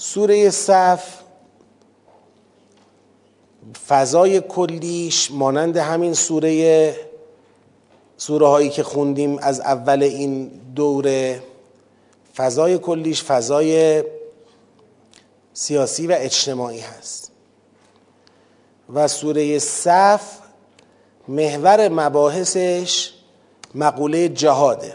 سوره صف فضای کلیش مانند همین سوره هایی که خوندیم از اول این دوره، فضای کلیش فضای سیاسی و اجتماعی هست و سوره صف محور مباحثش مقوله جهاده.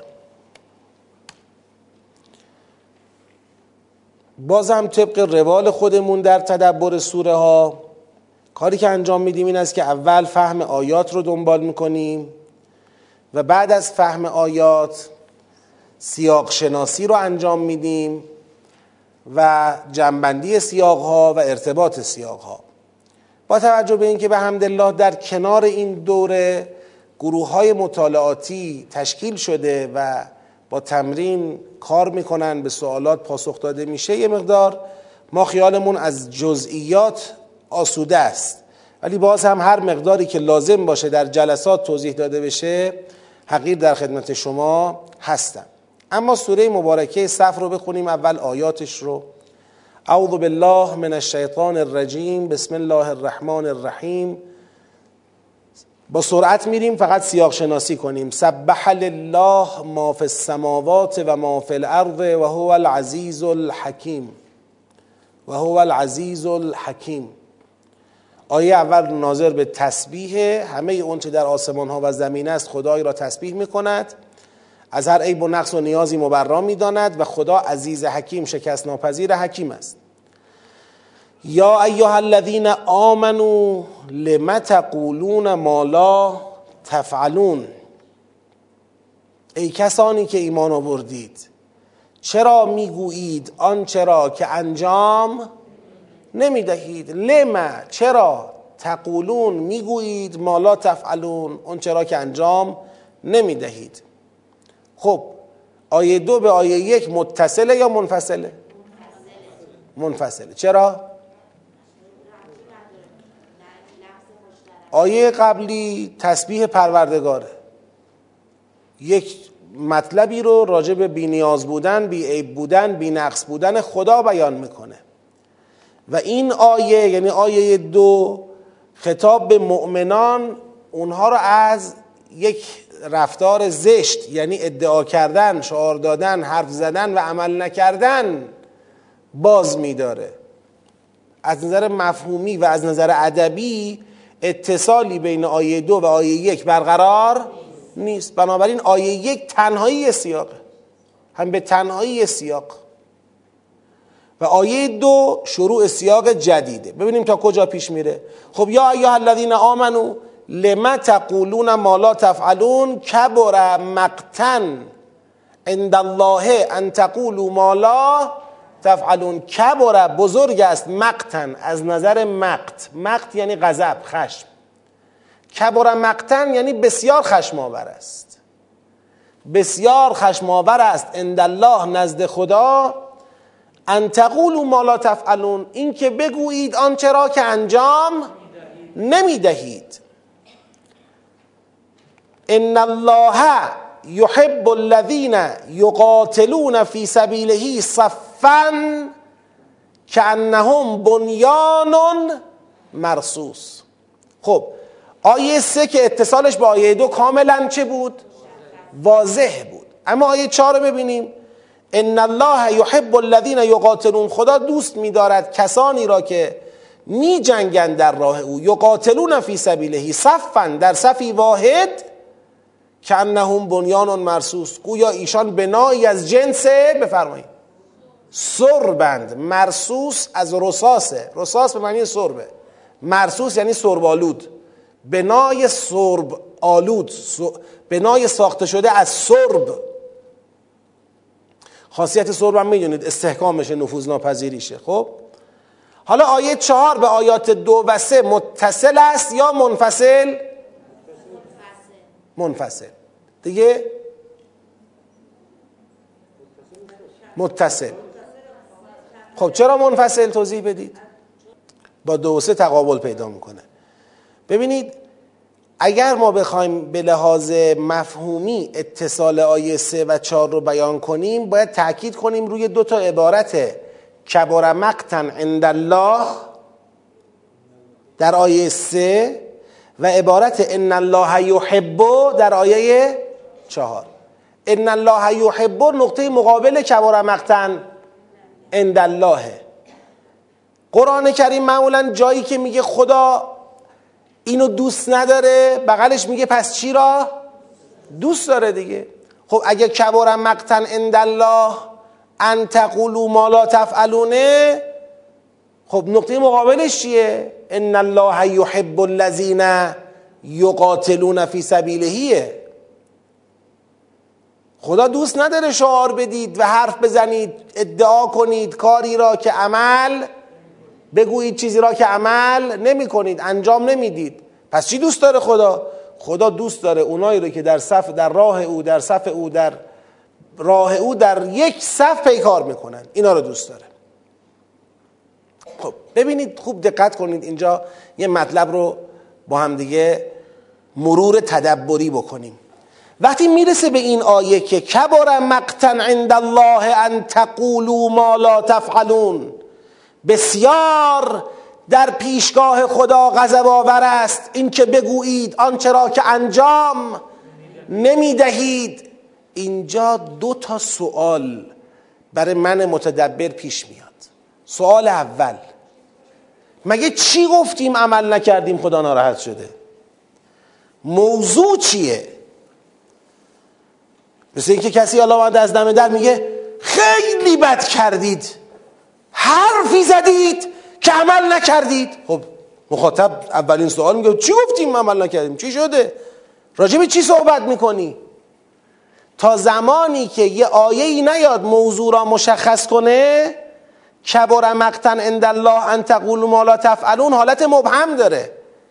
بازم طبق روال خودمون در تدبر سوره ها کاری که انجام میدیم این است که اول فهم آیات رو دنبال میکنیم و بعد از فهم آیات سیاق شناسی رو انجام میدیم و جنبندی سیاق ها و ارتباط سیاق ها. با توجه به اینکه به حمدالله در کنار این دوره گروه های مطالعاتی تشکیل شده و با تمرین کار میکنن، به سوالات پاسخ داده میشه، یه مقدار ما خیالمون از جزئیات آسوده است، ولی باز هم هر مقداری که لازم باشه در جلسات توضیح داده بشه حقیر در خدمت شما هستم. اما سوره مبارکه صف رو بخونیم، اول آیاتش رو. اعوذ بالله من الشیطان الرجیم، بسم الله الرحمن الرحیم. با سرعت میریم، فقط سیاق شناسی کنیم. سبح لله ما فی السماوات و ما فی الارض و هو العزیز الحکیم. و هو العزیز الحکیم. آیه اول ناظر به تسبیح، همه اون چه در آسمان ها و زمین است خدای را تسبیح میکند، از هر عیب و نقص و نیازی مبرا میداند و خدا عزیز حکیم، شکست ناپذیر حکیم است. یا ایها الذین آمنوا لم تقولون ما لا تفعلون. ای کسانی که ایمان آوردید چرا میگویید آنچه را که انجام نمیدهید. لما، چرا، تقولون، میگویید، ما لا تفعلون، آنچه را که انجام نمیدهید. خب آیه 2 به آیه 1 متصله یا منفصله؟ منفصله. چرا؟ آیه قبلی تسبیح پروردگاره، یک مطلبی رو راجع به بی نیاز بودن، بی عیب بودن، بی نقص بودن خدا بیان میکنه و این آیه یعنی آیه 2 خطاب به مؤمنان، اونها رو از یک رفتار زشت یعنی ادعا کردن، شعار دادن، حرف زدن و عمل نکردن باز میداره. از نظر مفهومی و از نظر ادبی اتصالی بین آیه 2 و آیه 1 برقرار نیست. بنابراین آیه 1 تنهایی سیاقه، هم به تنهایی سیاق، و آیه 2 شروع سیاق جدیده. ببینیم تا کجا پیش میره. خب یا ایها الذین آمنوا لم تقولون ما لا تفعلون کبر مقتا عند الله ان تقولوا ما لا تفعلون. کبر، بزرگ است، مقتا از نظر مقت یعنی غضب، خشم. کبر مقتا یعنی بسیار خشم آور است، بسیار خشم آور است عند الله، نزد خدا، ان تقولوا ما لا تفعلون، این که بگویید آنچه را که انجام نمیدهید. ان الله یحب الذین یقاتلون فی سبیله صفا کانهم بنیان مرصوص. خب آیه 3 که اتصالش با آیه 2 کاملا چه بود؟ واضح بود. اما آیه 4 رو ببینیم. ان الله یحب الذین یقاتلون، خدا دوست می‌دارد کسانی را که می جنگند در راه او، یقاتلون فی سبیله، صفا، در صفی واحد، کانهم بنیان مرصوص، گویا ایشان بنایی از جنس، بفرمایید، سربند. مرصوص از رصاصه، رصاص به معنی سربه، مرصوص یعنی سربالود، بنای سرب آلود، بنای ساخته شده از سرب. خاصیت سرب هم میدونید استحکامشه، نفوذ ناپذیریشه. خب حالا آیه 4 به آیات 2 و 3 متصل است یا منفصل؟ منفصل دیگه. متصل. خب چرا منفصل؟ توضیح بدید. با 2 و 3 تقابل پیدا میکنه. ببینید اگر ما بخوایم به لحاظ مفهومی اتصال آیه 3 و 4 رو بیان کنیم، باید تأکید کنیم روی 2 تا عبارت کبر مقتا عند الله در آیه 3 و عبارت ان الله یحب در آیه 4. ان الله یحب نقطه مقابل کبر مقتا عند الله. قرآن کریم معمولا جایی که میگه خدا اینو دوست نداره بغلش میگه پس چی را دوست داره دیگه. خب اگه کبر مقتا عند الله ان تقولوا ما لا تفعلون، خب نقطه مقابلش چیه؟ ان الله یحب الذین یقاتلون فی سبیله. خدا دوست نداره شعار بدید و حرف بزنید، ادعا کنید کاری را که عمل بگویید، چیزی را که عمل نمی کنید، انجام نمیدید. پس چی دوست داره خدا؟ خدا دوست داره اونایی رو که در صف در راه او در صف او در راه او در یک صف پیکار میکنن، اینا رو دوست داره. خب ببینید خوب دقت کنید، اینجا یه مطلب رو با هم دیگه مرور تدبری بکنیم. وقتی میرسه به این آیه که کبر مقتا عند الله ان تقولوا ما لا تفعلون، بسیار در پیشگاه خدا غضب آور است این که بگویید آنچه را که انجام نمیدهید. اینجا 2 سوال برای من متدبر پیش میاد. سوال اول، مگه چی گفتیم عمل نکردیم خدا ناراحت شده؟ موضوع چیه؟ مثل اینکه کسی حالا اومده از دم در میگه خیلی بد کردید، حرفی زدید که عمل نکردید. خب مخاطب اولین سوال میگه چی گفتیم عمل نکردیم؟ چی شده؟ راجع به چی صحبت میکنی؟ تا زمانی که یه آیه‌ای نیاد موضوع را مشخص کنه، کبر مقتا عند الله ان تقولوا ما لا تفعلون حالت مبهم داره.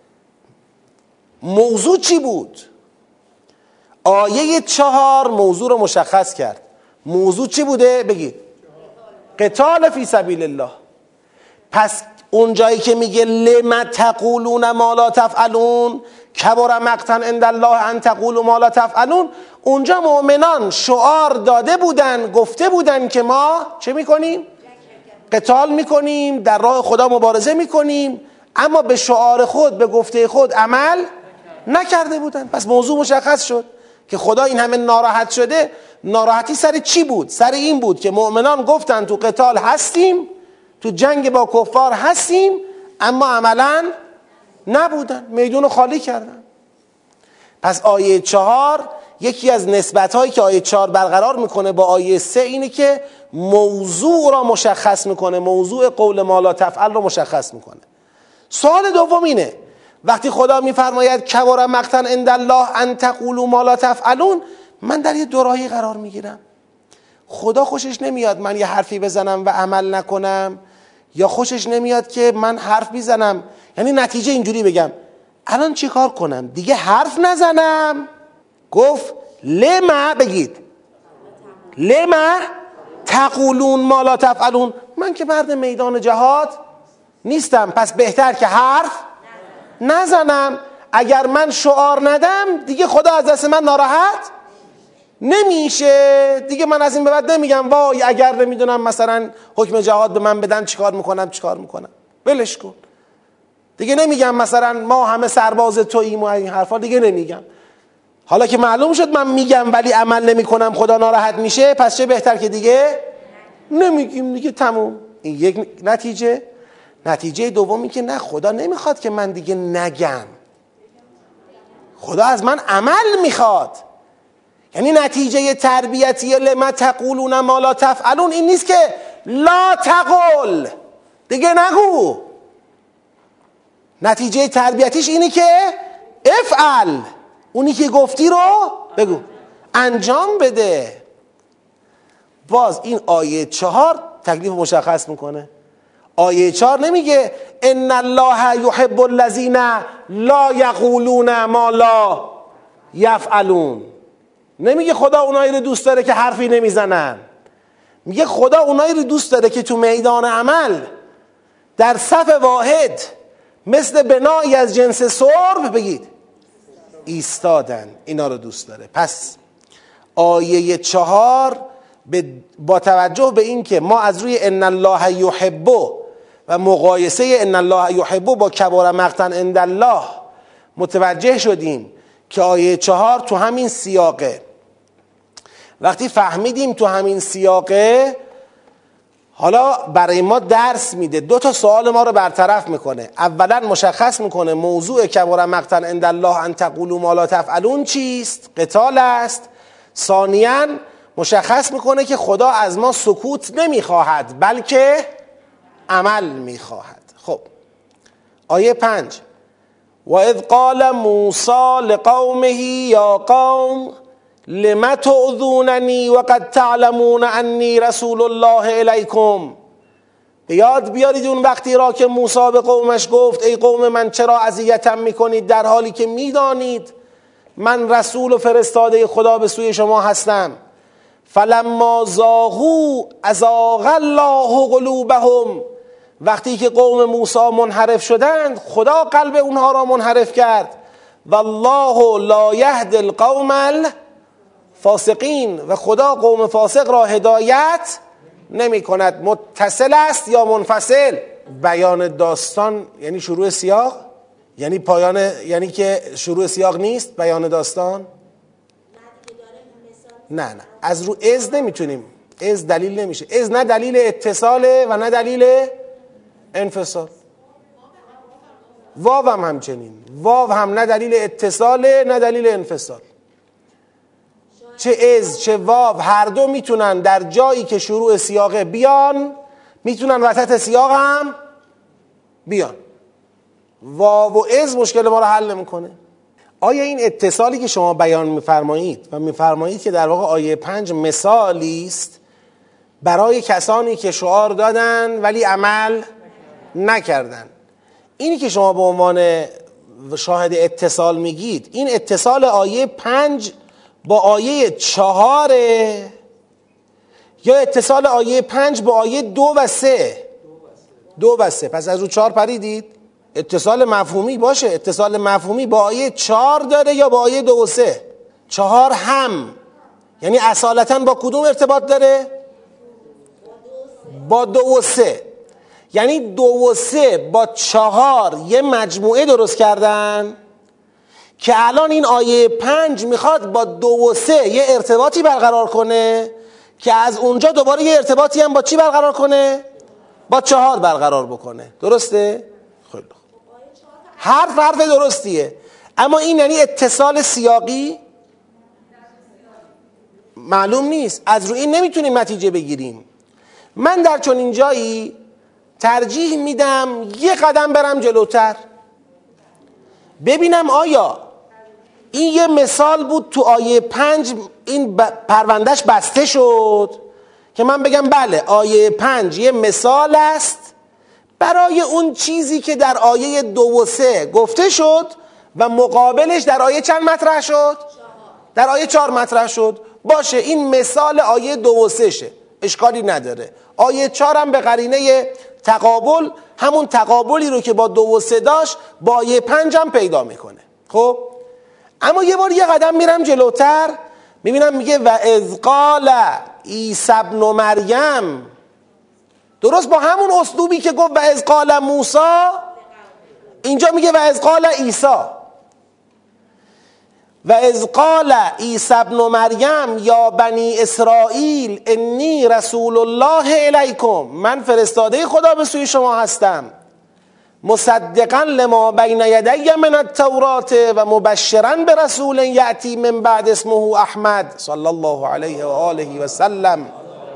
موضوع چی بود؟ آیه 4 موضوع رو مشخص کرد. موضوع چی بوده؟ بگید. قتال فی سبیل الله. پس اون جایی که میگه لم تقولون ما لا تفعلون کبر مقتا عند الله ان تقولوا ما لا تفعلون، اونجا مؤمنان شعار داده بودن، گفته بودن که ما چه میکنیم؟ قتال میکنیم، در راه خدا مبارزه میکنیم، اما به شعار خود به گفته خود عمل نکرده بودن. پس موضوع مشخص شد که خدا این همه ناراحت شده. ناراحتی سر چی بود؟ سر این بود که مؤمنان گفتن تو قتال هستیم، تو جنگ با کفار هستیم، اما عملا نبودن، میدون رو خالی کردن. پس آیه 4 یکی از نسبت‌هایی که آیه 4 برقرار میکنه با آیه 3 اینه که موضوع را مشخص میکنه، موضوع قول ما لا تفعل رو مشخص میکنه. سوال دوم اینه، وقتی خدا میفرماید کبر مقتا عند الله ان تقولوا ما لا تفعلون، من در یه دوراهی قرار میگیرم. خدا خوشش نمیاد من یه حرفی بزنم و عمل نکنم، یا خوشش نمیاد که من حرف بزنم، یعنی نتیجه اینجوری بگم الان چی کار کنم؟ دیگه حرف نزنم. گفت لما، بگید لما تقولون ما لا تفعلون، من که مرد میدان جهاد نیستم، پس بهتر که حرف نزنم. اگر من شعار ندم دیگه خدا از دست من ناراحت نمیشه دیگه. من از این به بعد نمیگم وای اگر نمیدونم مثلا حکم جهاد به من بدن چیکار میکنم، ولش کن دیگه. نمیگم مثلا ما همه سرباز توییم و این حرفا دیگه نمیگم. حالا که معلوم شد من میگم ولی عمل نمیکنم خدا ناراحت میشه، پس چه بهتر که دیگه نمیگیم دیگه، تموم. این یک نتیجه. نتیجه دومی که نه، خدا نمیخواد که من دیگه نگم، خدا از من عمل میخواد. یعنی نتیجه تربیتی لما تقولون ما لا تفعلون این نیست که لا تقول، دیگه نگو. نتیجه تربیتیش اینی که افعل، اونی که گفتی رو بگو، انجام بده. باز این آیه 4 تکلیف مشخص میکنه. آیه 4 نمیگه ان الله یحب الذین لا یقولون ما لا یفعلون، نمیگه خدا اونایی رو دوست داره که حرفی نمیزنن، میگه خدا اونایی رو دوست داره که تو میدان عمل در صف واحد مثل بنایی از جنس سرب، بگید، ایستادن، اینا رو دوست داره. پس آیه 4 با توجه به این که ما از روی ان الله یحب و مقایسه ان الله یحب با کبر مقتا عند الله متوجه شدیم که آیه 4 تو همین سیاقه. وقتی فهمیدیم تو همین سیاقه، حالا برای ما درس میده، 2 سوال ما رو برطرف میکنه. اولا مشخص میکنه موضوع کبر مقتا عند الله ان تقولوا ما لا تفعلون چیست؟ قتال است. ثانیاً مشخص میکنه که خدا از ما سکوت نمیخواهد بلکه عمل میخواهد. خب آیه 5: و اذ قال موسی لقومه یا قوم لم تؤذوننی وقد تعلمون انی رسول الله الیکم. به یاد بیارید اون وقتی را که موسی به قومش گفت ای قوم من چرا اذیتم میکنید در حالی که میدانید من رسول و فرستاده خدا به سوی شما هستم. فلما زاغوا ازاغ الله قلوبهم. وقتی که قوم موسی منحرف شدند خدا قلب اونها را منحرف کرد. والله لا یهدی القوم الفاسقین. و خدا قوم فاسق را هدایت نمی کند. متصل است یا منفصل؟ بیان داستان یعنی شروع سیاق، یعنی پایان، یعنی که شروع سیاق نیست بیان داستان. نه از رو از نمیتونیم، از دلیل نمیشه. از نه دلیل اتصاله و نه دلیل انفصال. واو هم همچنین، واو هم نه دلیل اتصاله نه دلیل انفصال. چه از چه واو هر دو میتونن در جایی که شروع سیاقه بیان، میتونن وسط سیاق هم بیان. واو و از مشکل ما رو حل نمیکنه. آیا این اتصالی که شما بیان میفرمایید و میفرمایید که در واقع آیه 5 مثالی است برای کسانی که شعار دادن ولی عمل نکردن، اینی که شما به عنوان شاهد اتصال میگید، این اتصال آیه 5 با آیه 4 یا اتصال آیه 5 با آیه 2 و 3؟ 2 و 3. پس از رو 4 پریدید. اتصال مفهومی باشه، اتصال مفهومی با آیه 4 داره یا با آیه 2 و 3؟ 4 هم، یعنی اصالتا با کدوم ارتباط داره؟ با 2 و 3. یعنی 2 و 3 با 4 یه مجموعه درست کردن که الان این آیه 5 میخواد با 2 و 3 یه ارتباطی برقرار کنه که از اونجا دوباره یه ارتباطی هم با چی برقرار کنه؟ با 4 برقرار بکنه. درسته؟ خیلی خوب. حرف درستیه، اما این یعنی اتصال سیاقی معلوم نیست. از روی این نمیتونیم نتیجه بگیریم. من در چنین جایی ترجیح میدم یه قدم برم جلوتر، ببینم آیا این یه مثال بود تو آیه 5 این پروندهش بسته شد که من بگم بله آیه 5 یه مثال است برای اون چیزی که در آیه 2 و 3 گفته شد و مقابلش در آیه چند مطرح شد؟ در آیه 4 مطرح شد. باشه، این مثال آیه 2 و 3 شه، اشکالی نداره. آیه 4 هم به قرینه تقابل همون تقابلی رو که با 2 و 3 داشت با آیه 5 هم پیدا میکنه. خب اما یه بار یه قدم میرم جلوتر، میبینم میگه و اذ قال عیسی ابن مریم، درست با همون اسلوبی که گفت و اذ قال موسی، اینجا میگه و اذ قال عیسی. و اذ قال عیسی ابن مریم یا بنی اسرائیل انی رسول الله الیکم، من فرستاده خدا به سوی شما هستم، مصدقا لما بین یدی من التورات و مبشرا برسول یأتی من بعد اسمه احمد صلی الله علیه و آله و سلم.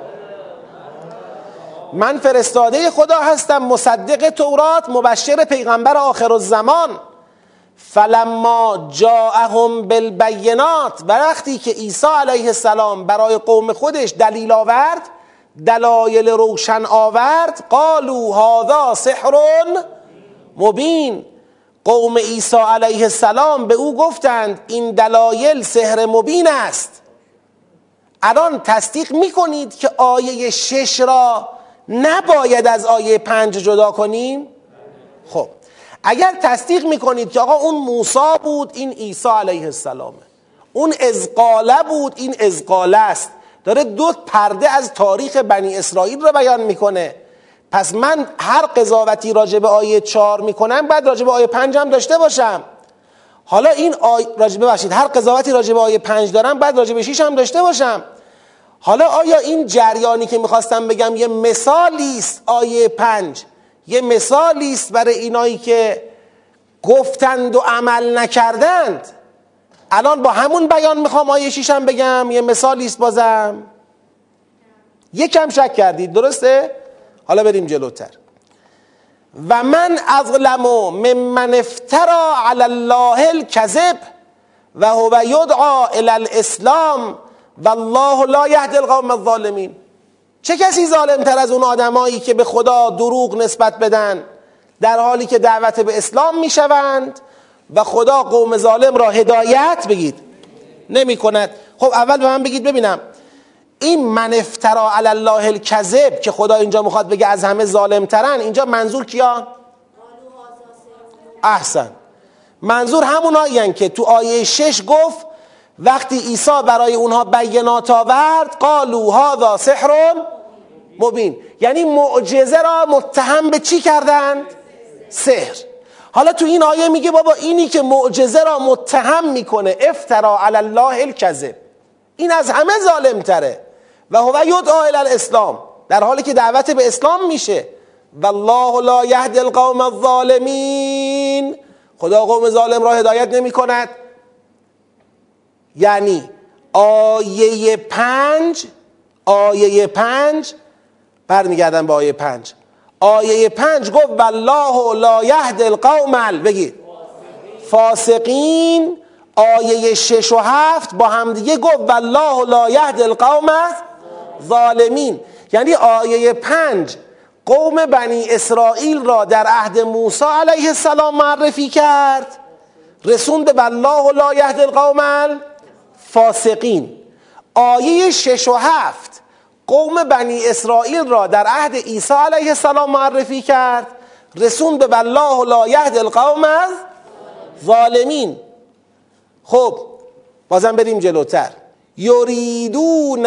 من فرستاده خدا هستم، مصدق تورات، مبشر پیغمبر آخر الزمان. فلما جاءهم بالبینات، و وقتی که عیسی علیه السلام برای قوم خودش دلیل آورد، دلایل روشن آورد، قالوا هذا سحر مبین، قوم عیسی علیه السلام به او گفتند این دلایل سحر مبین است. الان تصدیق میکنید که آیه 6 را نباید از آیه 5 جدا کنیم؟ خب اگر تصدیق میکنید که آقا اون موسی بود این عیسی علیه السلامه، اون اذ قال بود این اذ قال است، داره دو پرده از تاریخ بنی اسرائیل رو بیان میکنه. پس من هر قضاوتی راجع به آیه 4 میکنم بعد راجع به آیه 5 هم داشته باشم. حالا این هر قضاوتی راجع به آیه 5 دارم بعد راجع به 6 هم داشته باشم. حالا آیا این جریانی که میخواستم بگم یه مثالی است؟ آیه 5 یه مثالی است برای اینایی که گفتند و عمل نکردند. الان با همون بیان میخوام آیه 6 هم بگم یه مثالی است بازم؟ یکم شک کردید، درسته؟ حالا بریم جلوتر. و من اظلم ممن افترا علی الله الکذب و هو یدعا الی الاسلام والله لا یهدی القوم الظالمین. چه کسی ظالم تر از اون آدمایی که به خدا دروغ نسبت بدن در حالی که دعوت به اسلام میشوند و خدا قوم ظالم را هدایت بگید نمی کند. خب اول به من بگید ببینم این من افترا علی الله الکذب که خدا اینجا میخواد بگه از همه ظالم ترن، اینجا منظور کیا؟ احسن، منظور همونایین که تو آیه 6 گفت وقتی عیسی برای اونها بینات آورد قالوا هذا سحر مبین، یعنی معجزه را متهم به چی کردند؟ سحر. حالا تو این آیه میگه بابا اینی که معجزه را متهم میکنه افترا علی الله الکذب، این از همه ظالم تره. و هو یدعا الی الاسلام، در حالی که دعوت به اسلام میشه. والله لا یهدی القوم الظالمین، خدا قوم ظالم را هدایت نمی کند. یعنی آیه 5 برمیگردن به آیه 5. آیه 5 گفت والله لا یهدی القوم بگید فاسقین. آیه 6 و 7 با هم دیگه گفت والله لا یهدی القوم ظالمین. یعنی آیه 5 قوم بنی اسرائیل را در عهد موسی علیه السلام معرفی کرد، رسوند به والله لا یهدی القوم فاسقین. آیه 6 و 7 قوم بنی اسرائیل را در عهد عیسی علیه السلام معرفی کرد، رسوند به والله لا یهدی القوم ظالمین. خب بازم بریم جلوتر. یریدون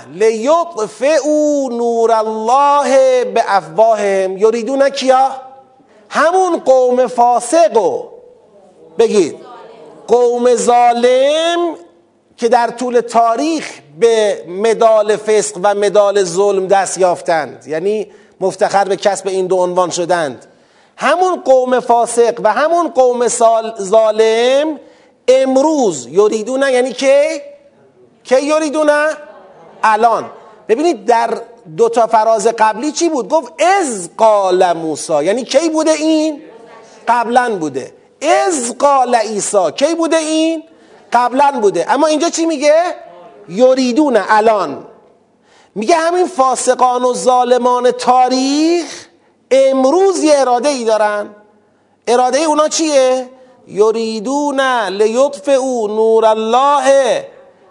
لیطفئوا نور الله بافواههم. یریدون کیا؟ همون قوم فاسقو بگید قوم ظالم که در طول تاریخ به مدال فسق و مدال ظلم دست یافتند، یعنی مفتخر به کسب این دو عنوان شدند. همون قوم فاسق و همون قوم ظالم امروز یریدون، یعنی که یریدون الان. ببینید در دو تا فراز قبلی چی بود؟ گفت اذ قال موسی، یعنی کی بوده این؟ قبلا بوده. اذ قال عیسی کی بوده این؟ قبلا بوده. اما اینجا چی میگه؟ یریدون الان. میگه همین فاسقان و ظالمان تاریخ امروز یه اراده ای دارن. اراده اونا چیه؟ یریدون لیطفئوا نور الله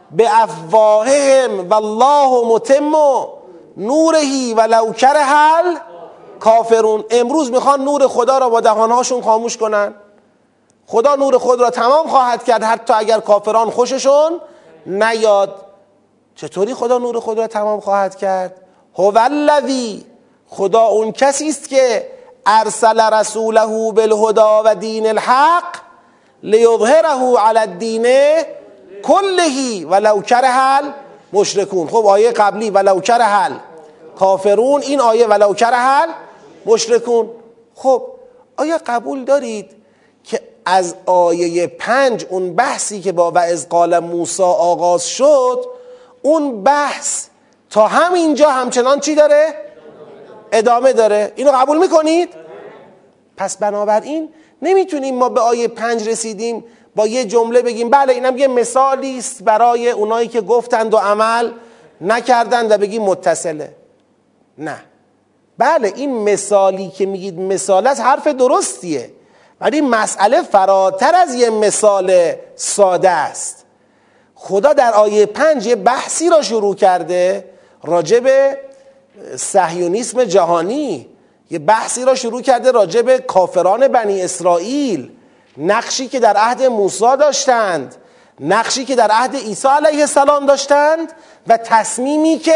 بافواههم والله متم نوره ولو کره الکافرون. امروز میخوان نور خدا را با دهانهاشون خاموش کنن. خدا نور خود را تمام خواهد کرد حتی اگر کافران خوششون نیاد. چطوری خدا نور خود را تمام خواهد کرد؟ هو الذی، خدا اون کسی است که ارسل رسوله بالهدى و دین الحق لیظهره علی الدین کله ولو کره المشرکون. خب آیه قبلی ولو کره الکافرون، این آیه ولو کره المشرکون. خب آیا قبول دارید که از آیه 5 اون بحثی که با و اذ قال موسی آغاز شد، اون بحث تا همینجا همچنان چی داره؟ ادامه داره. اینو قبول میکنید؟ پس بنابراین نمیتونیم ما به آیه 5 رسیدیم با یه جمله بگیم بله اینم یه مثالی است برای اونایی که گفتند و عمل نکردند و بگیم متصله. نه، بله این مثالی که میگید مثال است حرف درستیه، ولی مسئله فراتر از یه مثال ساده است. خدا در آیه 5 یه بحثی را شروع کرده راجع به صهیونیسم جهانی، یه بحثی را شروع کرده راجع به کافران بنی اسرائیل، نقشی که در عهد موسی داشتند نقشی که در عهد عیسی علیه السلام داشتند و تصمیمی که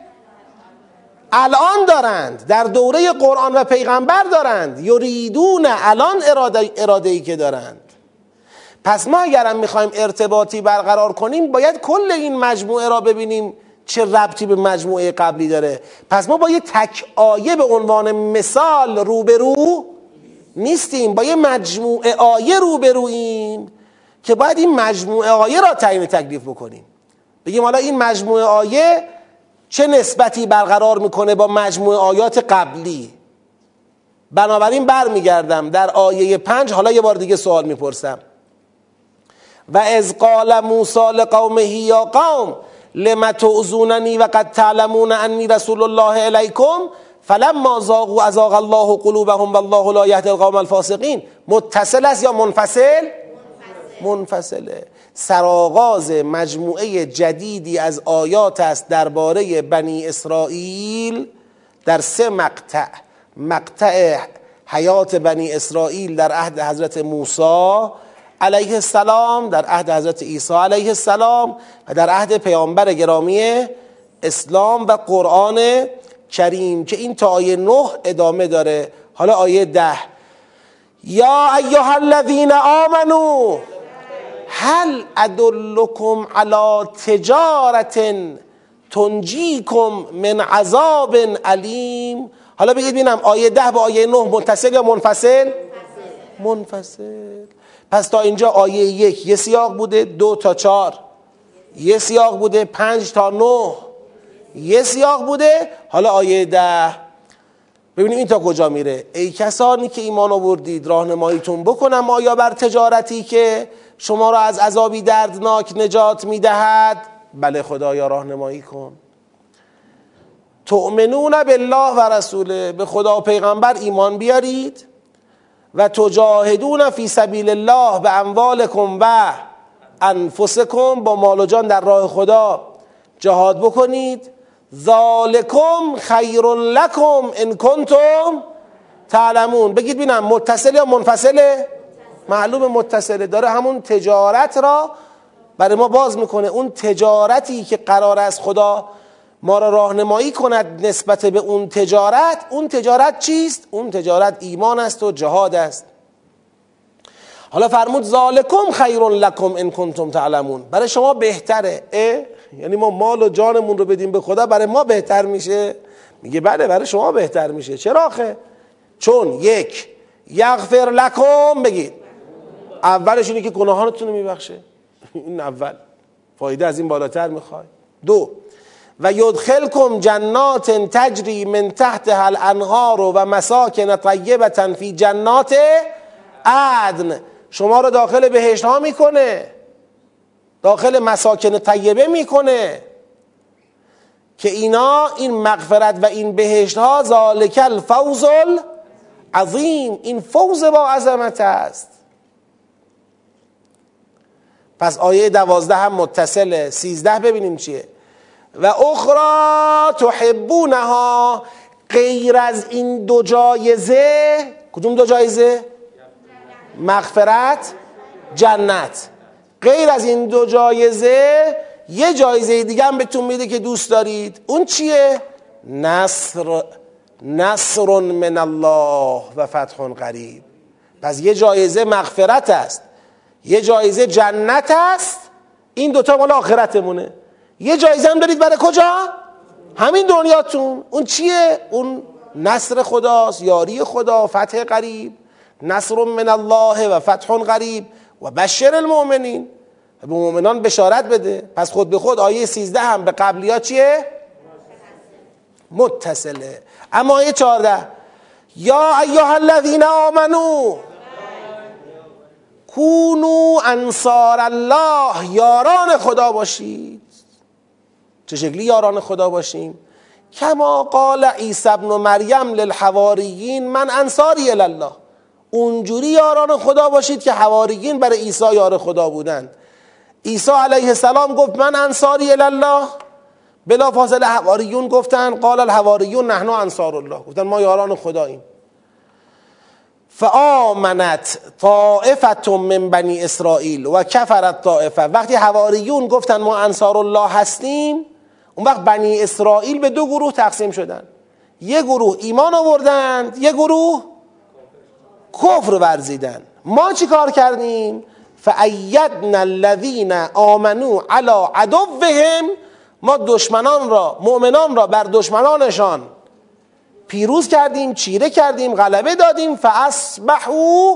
الان دارند، در دوره قرآن و پیغمبر دارند. یریدون، الان اراده‌ای که دارند. پس ما اگرم میخوایم ارتباطی برقرار کنیم باید کل این مجموعه را ببینیم چه ربطی به مجموعه قبلی داره. پس ما با یه تک آیه به عنوان مثال روبرو نیستیم، با یه مجموعه آیه روبرویم که باید این مجموعه آیه را تعیین تکلیف بکنیم. بگیم حالا این مجموعه آیه چه نسبتی برقرار میکنه با مجموعه آیات قبلی. بنابراین برمیگردم در آیه 5. حالا یه بار دیگه سوال میپرسم. و اذ قال موسی لقومه یا قوم لم تعظوننی و قد تعلمون انی رسول الله الیکم فلما زاغوا ازاغ الله قلوبهم والله لا یهدی القوم الفاسقین. متصل است یا منفصل؟ منفصله. سرآغاز مجموعه جدیدی از آیات است درباره بنی اسرائیل در 3 مقطع حیات بنی اسرائیل در عهد حضرت موسی علیه السلام، در عهد حضرت عیسی علیه السلام و در عهد پیامبر گرامی اسلام و قرآن کریم که این تا آیه 9 ادامه داره. حالا آیه 10. یا ایها الذین آمنو هل ادلکم علی تجارة تنجیکم من عذاب علیم. حالا بگید ببینم آیه 10 با آیه 9 متصل یا منفصل؟ منفصل. پس تا اینجا آیه 1 یه سیاق بوده، 2 تا 4 یه سیاق بوده، 5 تا 9 یه سیاق بوده. حالا آیه 10 ببینیم این تا کجا میره. ای کسانی که ایمان آوردید راهنماییتون بکنم آیا بر تجارتی که شما را از عذابی دردناک نجات میدهد. بله خدایا راهنمایی کن. تؤمنون بالله و رسوله، به خدا و پیغمبر ایمان بیارید. و تجاهدون فی سبیل الله به اموالکم و انفسکم، با مال و جان در راه خدا جهاد بکنید. ذالکم خیر لکم ان کنتم تعلمون. بگید ببینم متصل یا منفصله؟ معلوم متصله. داره همون تجارت را برای ما باز میکنه. اون تجارتی که قرار است خدا ما را راهنمایی کند نسبت به اون تجارت چیست؟ اون تجارت ایمان است و جهاد است. حالا فرمود ذالکم خیر لکم ان کنتم تعلمون، برای شما بهتره. یعنی ما مال و جانمون رو بدیم به خدا برای ما بهتر میشه؟ میگه بله برای شما بهتر میشه. چرا آخه؟ چون 1 یغفر لکم، بگید اولش اینه که گناهانتون رو میبخشه. این اول فایده از این بالاتر میخوای. 2 و یدخلکم جنات تجری من تحتها الانهار و مساکن طیبة فی جنات عدن، شما رو داخل بهشت ها میکنه، داخل مساکن طیبه میکنه که اینا، این مغفرت و این بهشت ها، ذالک الفوز العظیم، این فوز با عظمت است. پس آیه 12 هم متصله. 13 ببینیم چیه. و اخرى تحبونها، غیر از این 2 جایزه. کدوم 2 جایزه؟ مغفرت، جنت. غیر از این 2 جایزه یه جایزه دیگه هم بهتون میده که دوست دارید. اون چیه؟ نصر من الله و فتح قریب. پس یه جایزه مغفرت است، یه جایزه جنت است. این 2 تا مال آخرتمونه. یه جایزه هم دارید برای کجا؟ همین دنیاتون. اون چیه؟ اون نصر خداست، یاری خدا، فتح قریب. نصر من الله و فتح قریب و بشر المؤمنین، به مؤمنان بشارت بده. پس خود به خود آیه 13 هم به قبلی ها چیه؟ متصله. اما آیه 14 یا ایها الذین آمنو کونوا انصار الله، یاران خدا باشید. چه شکلی یاران خدا باشیم؟ کما قال عیسی ابن مریم للحواریین من انصاری الله، اونجوری یاران خدا باشید که حواریین برای عیسی یار خدا بودند. عیسی علیه السلام گفت من انصاری الله، بلا فاصله حواریون گفتن قال الحواریون نحن انصار الله، گفتن ما یاران خداییم. فآمنت طائفة من بنی اسرائیل و کفرت طائفه. وقتی حواریون گفتن ما انصار الله هستیم، اون وقت بنی اسرائیل به دو گروه تقسیم شدن. یه گروه ایمان آوردند، یه گروه کفر ورزیدن. ما چی کار کردیم؟ فأیدنا الذین آمنوا علی عدوهم. ما دشمنان را، مؤمنان را بر دشمنانشان پیروز کردیم، چیره کردیم، غلبه دادیم. فاصبحوا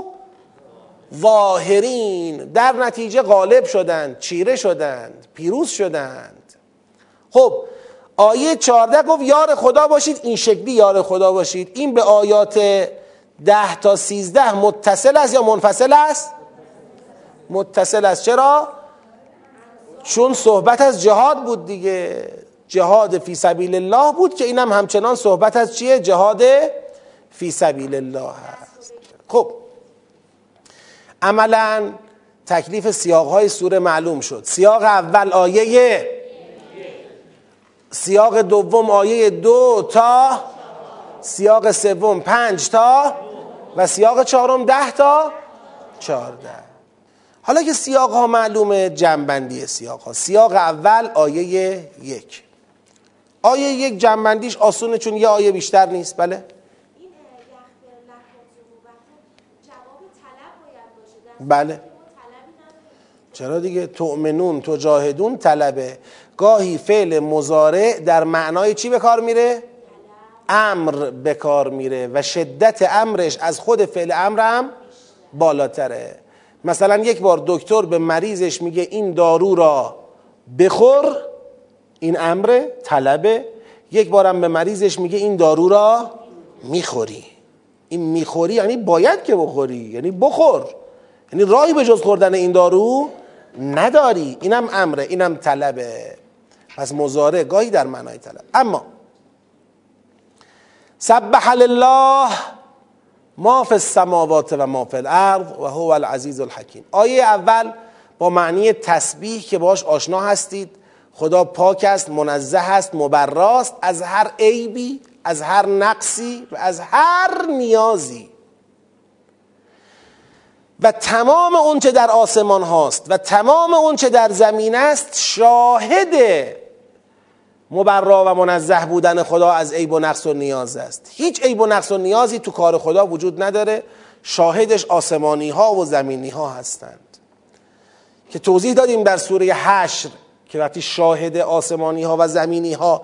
ظاهرین. در نتیجه غالب شدند، چیره شدند، پیروز شدند. خب آیه 14 گفت یار خدا باشید، این شکلی یار خدا باشید. این به آیات 10 تا 13 متصل است یا منفصل است؟ متصل است. چرا؟ چون صحبت از جهاد بود دیگه، جهاد فی سبیل الله بود، که اینم همچنان صحبت از چیه؟ جهاد فی سبیل الله هست. خب عملا تکلیف سیاقهای سوره معلوم شد. سیاق اول آیه، سیاق دوم آیه 2 تا، سیاق سوم 5 تا و سیاق چهارم 10 تا 14. حالا که سیاق ها معلومه، جنبندی سیاق ها. سیاق اول آیه 1. آیه 1 جنبندیش آسونه چون یه آیه بیشتر نیست. بله؟ بله چرا دیگه؟ تؤمنون تجاهدون طلبه. گاهی فعل مضارع در معنای چی به کار میره؟ امر به کار میره و شدت امرش از خود فعل امر هم بالاتره. مثلا یک بار دکتر به مریضش میگه این دارو را بخور، این امر طلبه. یک بارم به مریضش میگه این دارو را میخوری. این میخوری یعنی باید که بخوری، یعنی بخور، یعنی راهی به جز خوردن این دارو نداری. اینم امره، اینم طلبه. پس مضارع گاهی در معنای طلب. اما سبح لله ما فی السماوات و ما فی الارض و هو العزیز الحکیم. آیه اول با معنی تسبیح که باش آشنا هستید. خدا پاک است، منزه است، مبراست از هر عیبی، از هر نقصی و از هر نیازی. و تمام اون چه در آسمان هاست و تمام اون چه در زمین است شاهد مبرا و منزه بودن خدا از عیب و نقص و نیاز است. هیچ عیب و نقص و نیازی تو کار خدا وجود نداره. شاهدش آسمانی ها و زمینی ها هستند که توضیح دادیم در سوره حشر که وقتی شاهد آسمانی ها و زمینی ها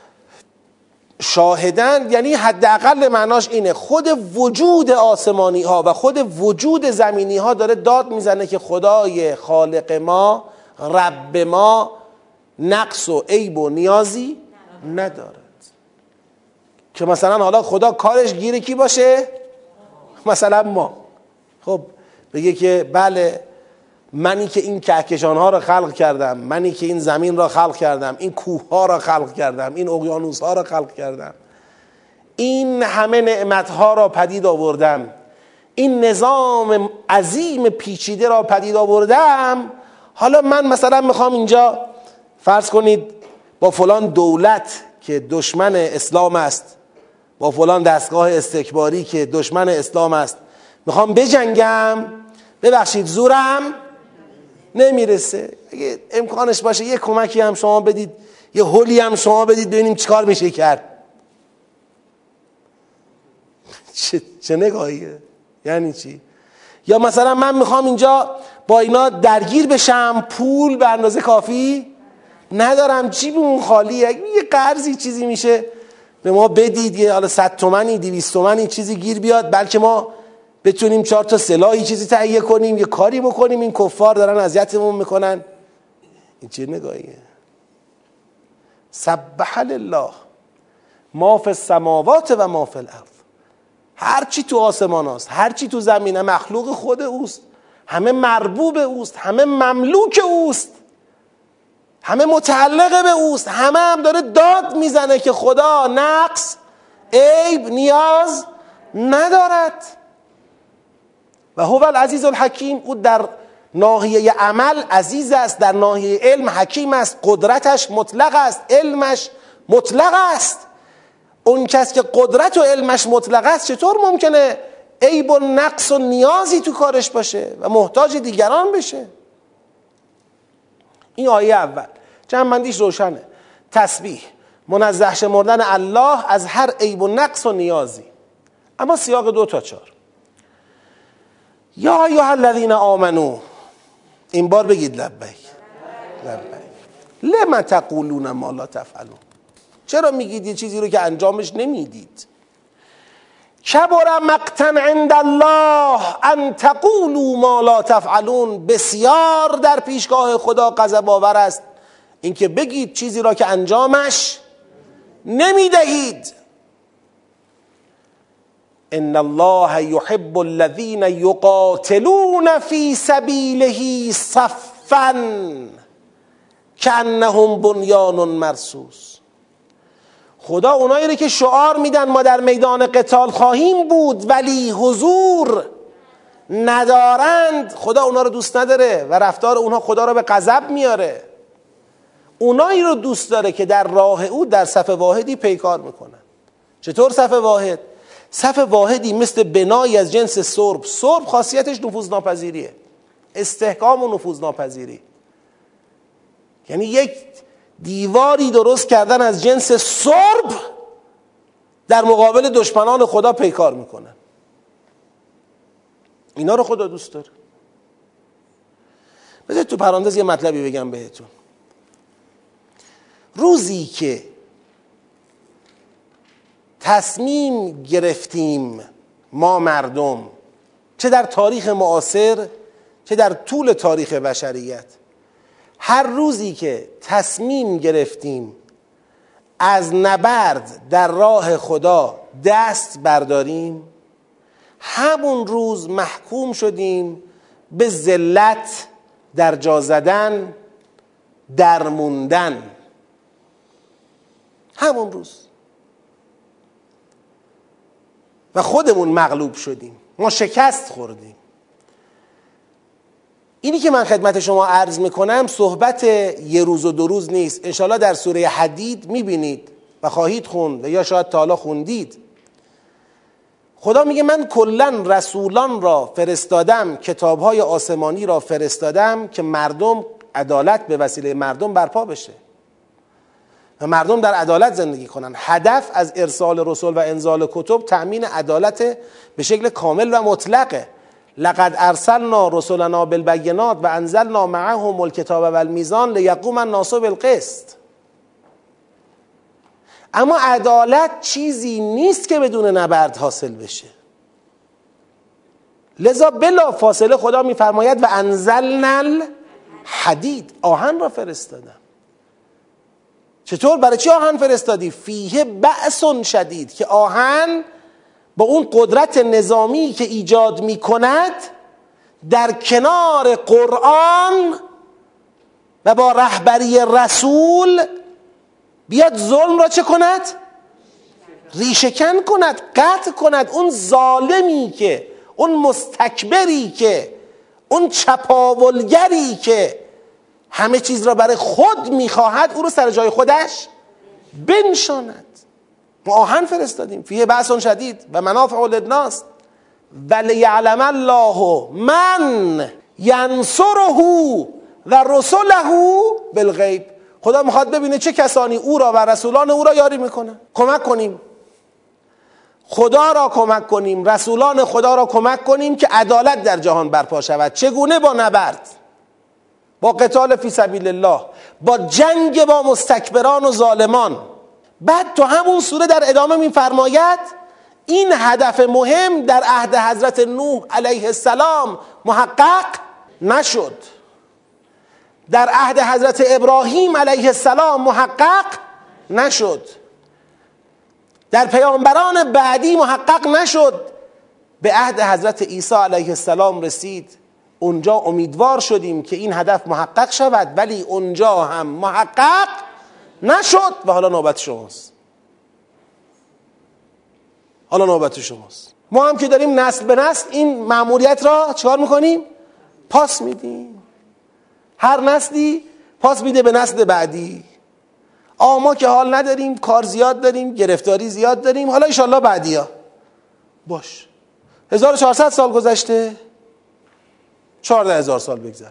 شاهدند، یعنی حداقل معناش اینه خود وجود آسمانی ها و خود وجود زمینی ها داره داد میزنه که خدای خالق ما، رب ما، نقص و عیب و نیازی ندارد. که مثلا حالا خدا کارش گیر کی باشه؟ مثلا ما. خب بگه که بله منی که این کهکشان ها را خلق کردم، منی که این زمین را خلق کردم، این کوه ها را خلق کردم، این اقیانوس ها را خلق کردم، این همه نعمت ها را پدید آوردم، این نظام عظیم پیچیده را پدید آوردم. حالا من مثلا میخوام اینجا فرض کنید با فلان دولت که دشمن اسلام است، با فلان دستگاه استکباری که دشمن اسلام است میخوام بجنگم. ببخشید زورم نمیرسه. اگه امکانش باشه یه کمکی هم شما بدید، یه هولی هم شما بدید ببینیم چیکار میشه کرد. چه نگاهیه؟ یعنی چی؟ یا مثلا من میخوام اینجا با اینا درگیر بشم، پول به اندازه کافی ندارم، جیبمون خالیه، یه قرضی چیزی میشه به ما بدید، یه حالا 100 تومانی 200 تومانی چیزی گیر بیاد، بلکه ما بتونیم 4 تا سلاحی چیزی تهیه کنیم، یه کاری بکنیم. این کفار دارن اذیتمون میکنن. این چه نگاهیه؟ سبح لله ما فی السماوات و ما فی الارض. هر چی تو آسمان هاست، هر چی تو زمینه مخلوق خود اوست، همه مربوب اوست، همه مملوک اوست، همه متعلق به اوست، همه هم داره داد میزنه که خدا نقص، عیب، نیاز ندارد. و هو العزیز الحکیم. او در ناحیه عمل عزیز است، در ناحیه علم حکیم است. قدرتش مطلق است، علمش مطلق است. اون کس که قدرت و علمش مطلق است چطور ممکنه عیب و نقص و نیازی تو کارش باشه و محتاج دیگران بشه. این آیه اول جمع‌بندیش روشنه. تسبیح، منزه شمردن الله از هر عیب و نقص و نیازی. اما سیاق 2 تا 4 یا ایها الذین آمنو، این بار بگید لبیک لبیک. لما تقولون ما لا تفعلون، چرا میگید یه چیزی رو که انجامش نمیدید؟ کبر مقتا عند الله ان تقولوا ما لا تفعلون، بسیار در پیشگاه خدا غضب آور است اینکه بگید چیزی را که انجامش نمیدهید. ان الله يحب الذين يقاتلون في سبيله صفا كأنهم بنيان مرصوص. خدا اونایی رو که شعار میدن ما در میدان قتال خواهیم بود ولی حضور ندارند، خدا اونا رو دوست نداره و رفتار اونها خدا رو به غضب میاره. اونایی رو دوست داره که در راه او در صف واحدی پیکار میکنن. چطور صف واحد؟ صف واحدی مثل بنایی از جنس سرب. سرب خاصیتش نفوذناپذیریه، استحکام و نفوذناپذیری. یعنی یک دیواری درست کردن از جنس سرب در مقابل دشمنان خدا پیکار میکنن. اینا رو خدا دوست داره. بذارید تو پرانتز یه مطلبی بگم بهتون. روزی که تصمیم گرفتیم ما مردم، چه در تاریخ معاصر چه در طول تاریخ بشریت، هر روزی که تصمیم گرفتیم از نبرد در راه خدا دست برداریم، همون روز محکوم شدیم به ذلت، در جا زدن، درموندن. همون روز و خودمون مغلوب شدیم، ما شکست خوردیم. اینی که من خدمت شما عرض میکنم صحبت یه روز و 2 روز نیست. انشاءالله در سوره حدید میبینید و خواهید خوند و یا شاید تا حالا خوندید. خدا میگه من کلن رسولان را فرستادم، کتابهای آسمانی را فرستادم که مردم، عدالت به وسیله مردم برپا بشه و مردم در عدالت زندگی کنن. هدف از ارسال رسول و انزال کتب تأمین عدالت به شکل کامل و مطلقه. لقد ارسلنا رسلنا بالبینات و انزلنا معهم الکتاب و المیزان لیقوم الناس بالقسط. اما عدالت چیزی نیست که بدون نبرد حاصل بشه. لذا بلا فاصله خدا میفرماید و انزلنا الحدید، آهن را فرستادم. چطور؟ برای چی آهن فرستادی؟ فیه بأس شدید، که آهن با اون قدرت نظامی که ایجاد می کند در کنار قرآن و با رهبری رسول بیاد ظلم را چه کند؟ ریشه‌کن کند، قطع کند. اون ظالمی که، اون مستکبری که، اون چپاولگری که همه چیز را برای خود میخواهد، او رو سر جای خودش بنشاند. ما آهن فرستادیم فیه بأس شدید و منافع للناس ولیعلم الله من ینصره و رسله بالغیب. خدا میخواد ببینه چه کسانی او را و رسولان او را یاری میکنن. کمک کنیم، خدا را کمک کنیم، رسولان خدا را کمک کنیم که عدالت در جهان برپا شود. چگونه؟ با نبرد، با قتال فی سبیل الله، با جنگ با مستکبران و ظالمان. بعد تو همون سوره در ادامه میفرماید این هدف مهم در عهد حضرت نوح علیه السلام محقق نشد، در عهد حضرت ابراهیم علیه السلام محقق نشد، در پیامبران بعدی محقق نشد. به عهد حضرت عیسی علیه السلام رسید. اونجا امیدوار شدیم که این هدف محقق شود، ولی اونجا هم محقق نشد و حالا نوبت شماست. حالا نوبت شماست. ما هم که داریم نسل به نسل این مأموریت را چکار میکنیم؟ پاس میدیم. هر نسلی پاس میده به نسل بعدی. ما که حال نداریم، کار زیاد داریم، گرفتاری زیاد داریم، حالا انشالله بعدی ها باش. 1400 سال گذشته، 14000 سال بگذره،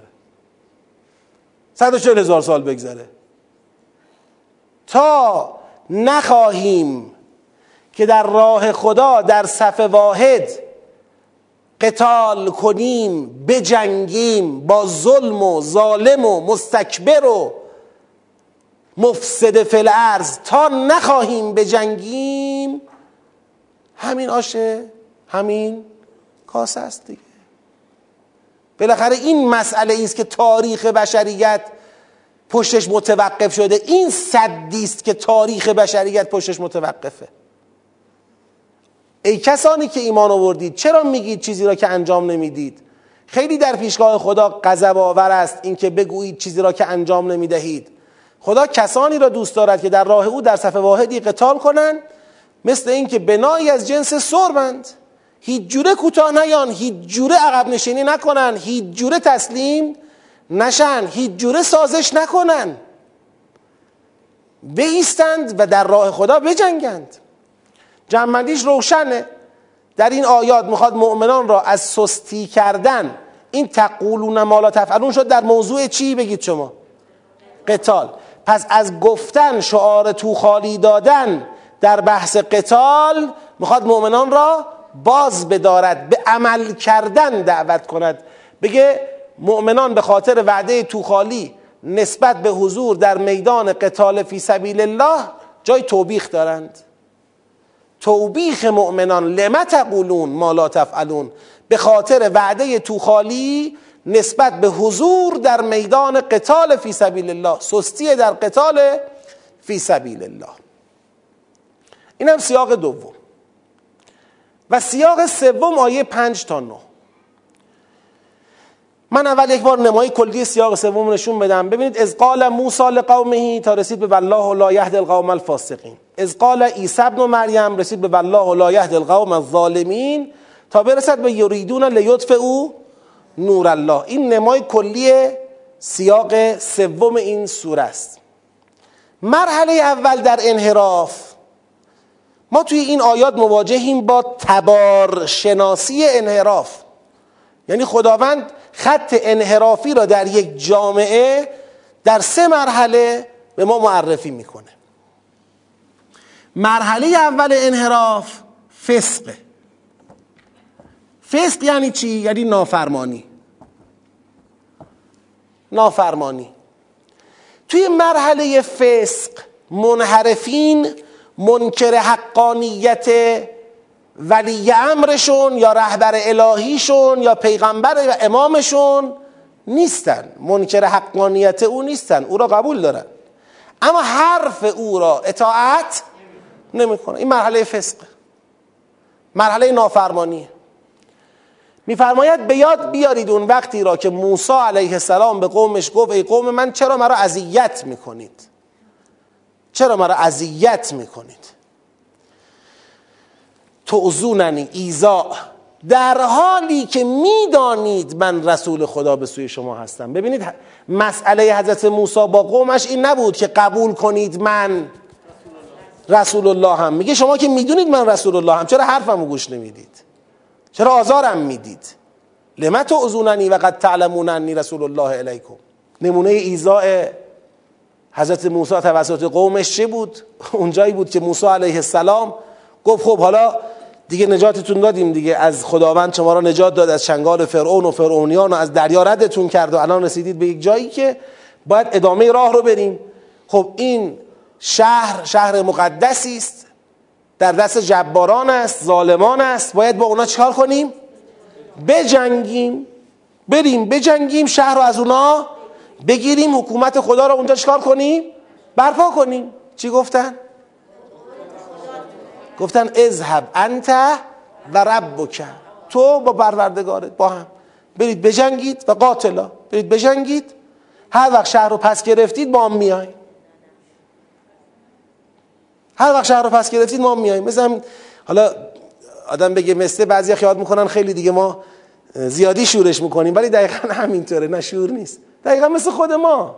140,000 سال بگذره، تا نخواهیم که در راه خدا در صف واحد قتال کنیم، بجنگیم با ظلم و ظالم و مستکبر و مفسد فی الارض، تا نخواهیم بجنگیم، همین آشه، همین کاسه است دیگه. بالاخره این مسئله ایست که تاریخ بشریت پشتش متوقف شده، این سدی است که تاریخ بشریت پشتش متوقفه. ای کسانی که ایمان آوردید، چرا میگید چیزی را که انجام نمیدید؟ خیلی در پیشگاه خدا غضب آور است این که بگویید چیزی را که انجام نمیدهید. خدا کسانی را دوست دارد که در راه او در صف واحدی قتال کنند، مثل این که بنایی از جنس سربند، هیچ جوره کوتاه نیان، هیچ جوره عقب نشینی نکنن، هیچ جوره تسلیم نشن، هیچ جوره سازش نکنن، بایستند و در راه خدا بجنگند. جنبندیش روشنه. در این آیات میخواد مؤمنان را از سستی کردن، این تقولون ما لا تفعلون شد در موضوع چی بگید شما؟ قتال. پس از گفتن شعار تو خالی دادن در بحث قتال میخواد مؤمنان را باز بدارد، به عمل کردن دعوت کند. بگه مؤمنان به خاطر وعده تو خالی نسبت به حضور در میدان قتال فی سبیل الله جای توبیخ دارند. توبیخ مؤمنان لم تقولون ما لا تفعلون، به خاطر وعده تو خالی نسبت به حضور در میدان قتال فی سبیل الله، سستی در قتال فی سبیل الله. اینم سیاق دوم. و سیاق سوم آیه 5 تا 9. من اول یک بار نمای کلی سیاق سوم نشون بدم. ببینید، اذ قال موسی لقومه تا رسید به والله لا یهدی القوم الفاسقین. اذ قال عیسی ابن مریم رسید به والله لا یهدی القوم الظالمین تا برسد به یریدون لیطفئوا نور الله. این نمای کلی سیاق سوم این سوره است. مرحله اول در انحراف، ما توی این آیات مواجهیم با تبارشناسی انحراف. یعنی خداوند خط انحرافی را در یک جامعه در 3 مرحله به ما معرفی میکنه. مرحله اول انحراف فسقه. فسق یعنی چی؟ یعنی نافرمانی. نافرمانی. توی مرحله فسق منحرفین منکر حقانیت ولی امرشون یا رهبر الهیشون یا پیغمبر و امامشون نیستن، منکر حقانیت او نیستن، او را قبول دارن، اما حرف او را اطاعت نمیکنن. این مرحله فسقه، مرحله نافرمانیه. میفرماید به یاد بیارید اون وقتی را که موسی علیه السلام به قومش گفت ای قوم من چرا مرا اذیت میکنید؟ چرا مرا اذیت میکنید؟ تعظوننی، ایذا، در حالی که میدانید من رسول خدا به سوی شما هستم. ببینید مسئله حضرت موسی با قومش این نبود که قبول کنید من رسول الله هم. میگه شما که میدونید من رسول الله هم، چرا حرفمو گوش نمیدید؟ چرا آزارم میدید؟ لم تعظوننی و قد تعلمون انی رسول الله الیکم. نمونه ایذاء حضرت موسی توسط قومش چه بود؟ اونجایی بود که موسی علیه السلام گفت خب حالا دیگه نجاتتون دادیم دیگه، از خداوند شما را نجات داد از چنگال فرعون و فرعونیان و از دریا ردتون کرد و الان رسیدید به یک جایی که باید ادامه راه رو بریم. خب این شهر مقدسی است، در دست جباران است، ظالمان است، باید با اونا چیکار کنیم؟ بجنگیم، بریم بجنگیم، شهر رو از اونا بگیریم، حکومت خدا رو اونجا چیکار کنیم؟ برپا کنیم. چی گفتن؟ گفتن اذهب انت و ربک، تو با پروردگارت با هم برید بجنگید و قاتلا، برید بجنگید، هر وقت شهر رو پس گرفتید ما هم میاییم. هر وقت شهر رو پس گرفتید ما هم میاییم. مثلا حالا آدم بگه مثل بعضی خیال میکنن خیلی دیگه ما زیادی شورش میکنیم، ولی دقیقا همینطوره. نه شور نیست، دقیقا مثل خود ما.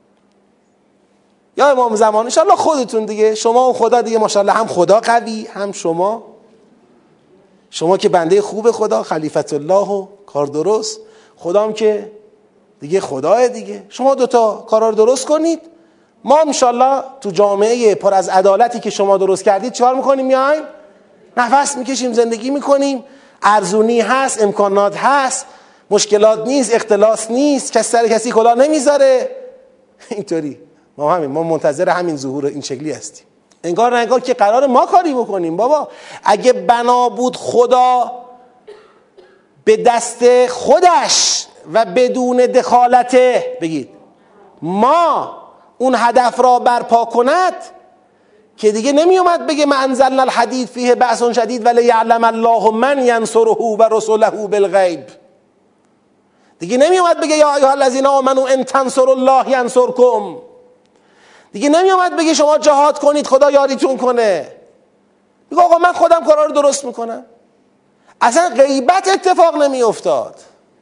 یا امام زمان انشالله خودتون دیگه، شما و خدا دیگه ماشاءالله، هم خدا قوی هم شما. شما که بنده خوب خدا، خلیفت الله و کار درست، خدام که دیگه خداه دیگه، شما دوتا کارا رو درست کنید، ما انشالله تو جامعه پر از عدالتی که شما درست کردید چیکار میکنیم؟ میایم نفس میکشیم، زندگی میکنیم، ارزونی هست، امکانات هست، مشکلات نیست، اختلاس نیست، کسی سر کسی کلاه نمیذاره. اینطوری ما منتظر همین ظهور این شکلی هستیم. انگار نه انگار که قرار ما کاری بکنیم. بابا اگه بنا بود خدا به دست خودش و بدون دخالت بگید ما اون هدف را برپا کند، که دیگه نمی اومد بگه ما انزلنا الحدید فیه بأس شدید ولیعلم الله من ینصره و رسوله بالغیب. دیگه نمی اومد بگه یا ایها الذین آمنوا ان تنصروا الله ینصرکم. دیگه نمی اومد بگه شما جهاد کنید خدا یاریتون کنه. میگه آقا من خودم کارا رو درست میکنم. اصلا غیبت اتفاق نمی افتاد.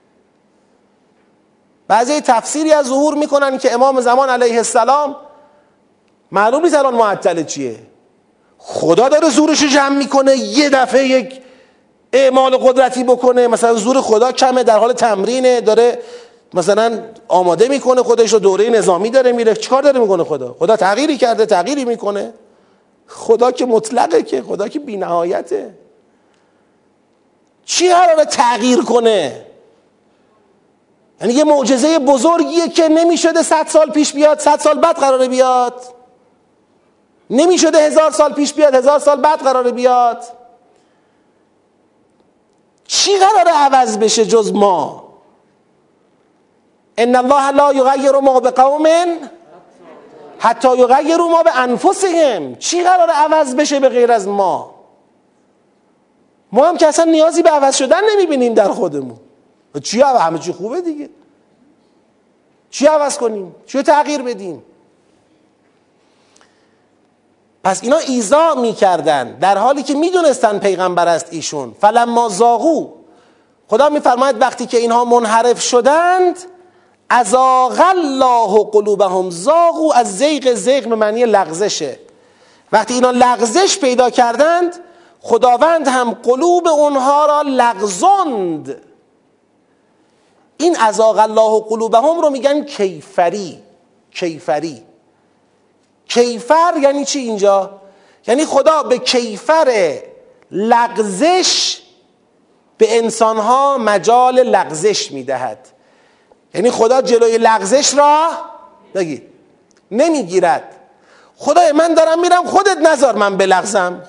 بعضی تفسیری از ظهور میکنن که امام زمان علیه السلام معلوم نیست الان معطل چیه، خدا داره زورش رو جمع میکنه یه دفعه یک اعمال قدرتی بکنه، مثلا زور خدا کمه، در حال تمرینه، داره مثلا آماده میکنه خودش رو، دوره نظامی داره میره، چیکار داره میکنه خدا تغییری کرده، تغییری میکنه؟ خدا که مطلقه، که خدا که بی‌نهایته، چی قراره تغییر کنه؟ یعنی یه معجزه بزرگیه که نمیشده 100 سال پیش بیاد 100 سال بعد قراره بیاد، نمیشده 1000 سال پیش بیاد 1000 سال بعد قراره بیاد. چی قراره عوض بشه جز ما؟ ان الله لا یغیر ما بقوم حتی یغیروا ما بانفسهم. چی قراره عوض بشه به غیر از ما؟ ما هم که اصلا نیازی به عوض شدن نمیبینیم در خودمون. چی عوض؟ همه چی خوبه دیگه، چی عوض کنیم؟ چی تغییر بدیم؟ پس اینا ایذا میکردن در حالی که میدونستن پیغمبر است ایشون. فلما زاغوا، خدا میفرماید وقتی که اینها منحرف شدند، ازاغ الله قلوبهم. زاغوا از زیغ به معنی لغزشه. وقتی اینا لغزش پیدا کردند، خداوند هم قلوب اونها را لغزاند. این ازاغ الله قلوبهم رو میگن کیفری. کیفر یعنی چی اینجا؟ یعنی خدا به کیفر لغزش به انسانها مجال لغزش میدهد. یعنی خدا جلوی لغزش را بگید نمیگیرد. خدای من دارم میرم، خودت نذار من بلغزم،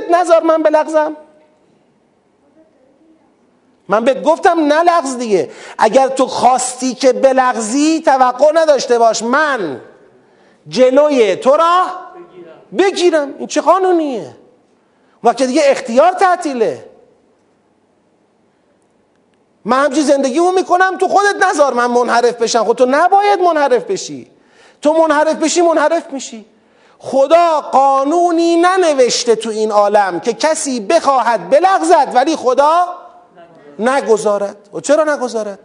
من بهت گفتم نلغز دیگه. اگر تو خواستی که بلغزی توقع نداشته باش من جلوی تو را بگیرم. این چه قانونیه؟ وقتی دیگه اختیار تعطیله. من همچی زندگیمو میکنم، تو خودت نذار من منحرف بشم. خود تو نباید منحرف بشی، تو منحرف میشی. خدا قانونی ننوشته تو این عالم که کسی بخواهد بلغزد ولی خدا نگذارد. و چرا نگذارد؟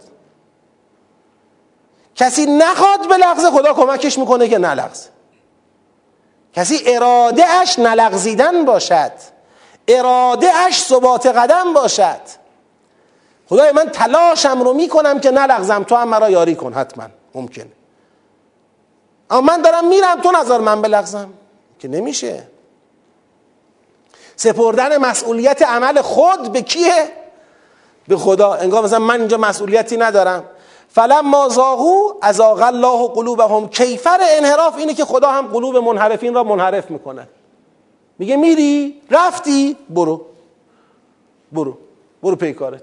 کسی نخواد بلغزه، خدا کمکش میکنه که نلغزه. کسی اراده اش نلغزیدن باشد، اراده اش ثبات قدم باشد، خدای من تلاشم رو میکنم که نلغزم، تو هم مرا یاری کن. حتما ممکنه، اما من دارم میرم، تو نذار من بلغزم، که نمیشه. سپردن مسئولیت عمل خود به کیه؟ به خدا. انگار مثلا من اینجا مسئولیتی ندارم. فلما زاغوا ازاغ الله قلوبهم. کیفر انحراف اینه که خدا هم قلوب منحرفین را منحرف میکنه. میگه میری رفتی، برو پی کارت.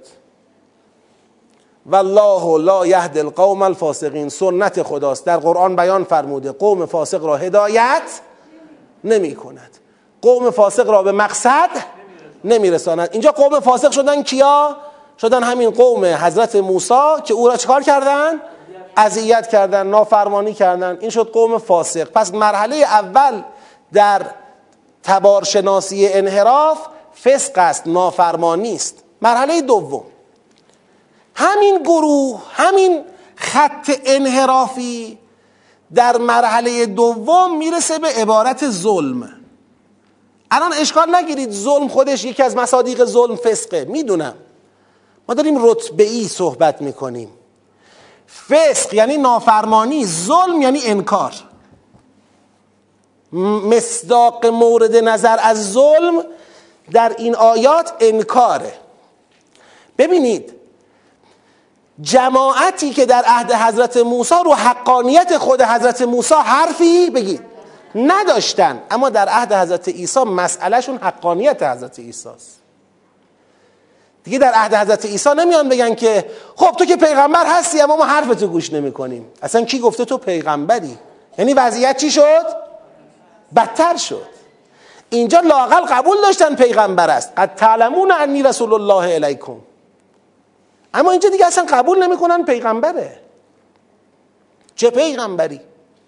والله لا یهدی القوم الفاسقین. سنت خداست، در قرآن بیان فرموده قوم فاسق را هدایت نمی کند، قوم فاسق را به مقصد نمی رساند. اینجا قوم فاسق شدن کیا؟ شدن همین قوم حضرت موسی که او را چکار کردن؟ اذیت کردن، نافرمانی کردن. این شد قوم فاسق. پس مرحله اول در تبارشناسی انحراف فسق است، نافرمانی است. مرحله دوم، همین گروه، همین خط انحرافی در مرحله دوم میرسه به عبارت ظلم. الان اشکال نگیرید، ظلم خودش یکی از مصادیق ظلم فسقه، میدونم. ما داریم رتبه‌ای صحبت میکنیم. فسق یعنی نافرمانی، ظلم یعنی انکار. مصداق مورد نظر از ظلم در این آیات انکاره. ببینید جماعتی که در عهد حضرت موسی رو حقانیت خود حضرت موسی حرفی بگید نداشتن، اما در عهد حضرت عیسی مسئلهشون حقانیت حضرت عیسی است. دیگه در عهد حضرت عیسی نمیان بگن که خب تو که پیغمبر هستی اما ما حرفتو گوش نمی کنیم. اصلا کی گفته تو پیغمبری؟ یعنی وضعیت چی شد؟ بدتر شد. اینجا لااقل قبول داشتن پیغمبر است، قد تعلمون انی رسول الله الیکم، اما اینجا دیگه اصلا قبول نمیکنن پیغمبره. چه پیغمبری؟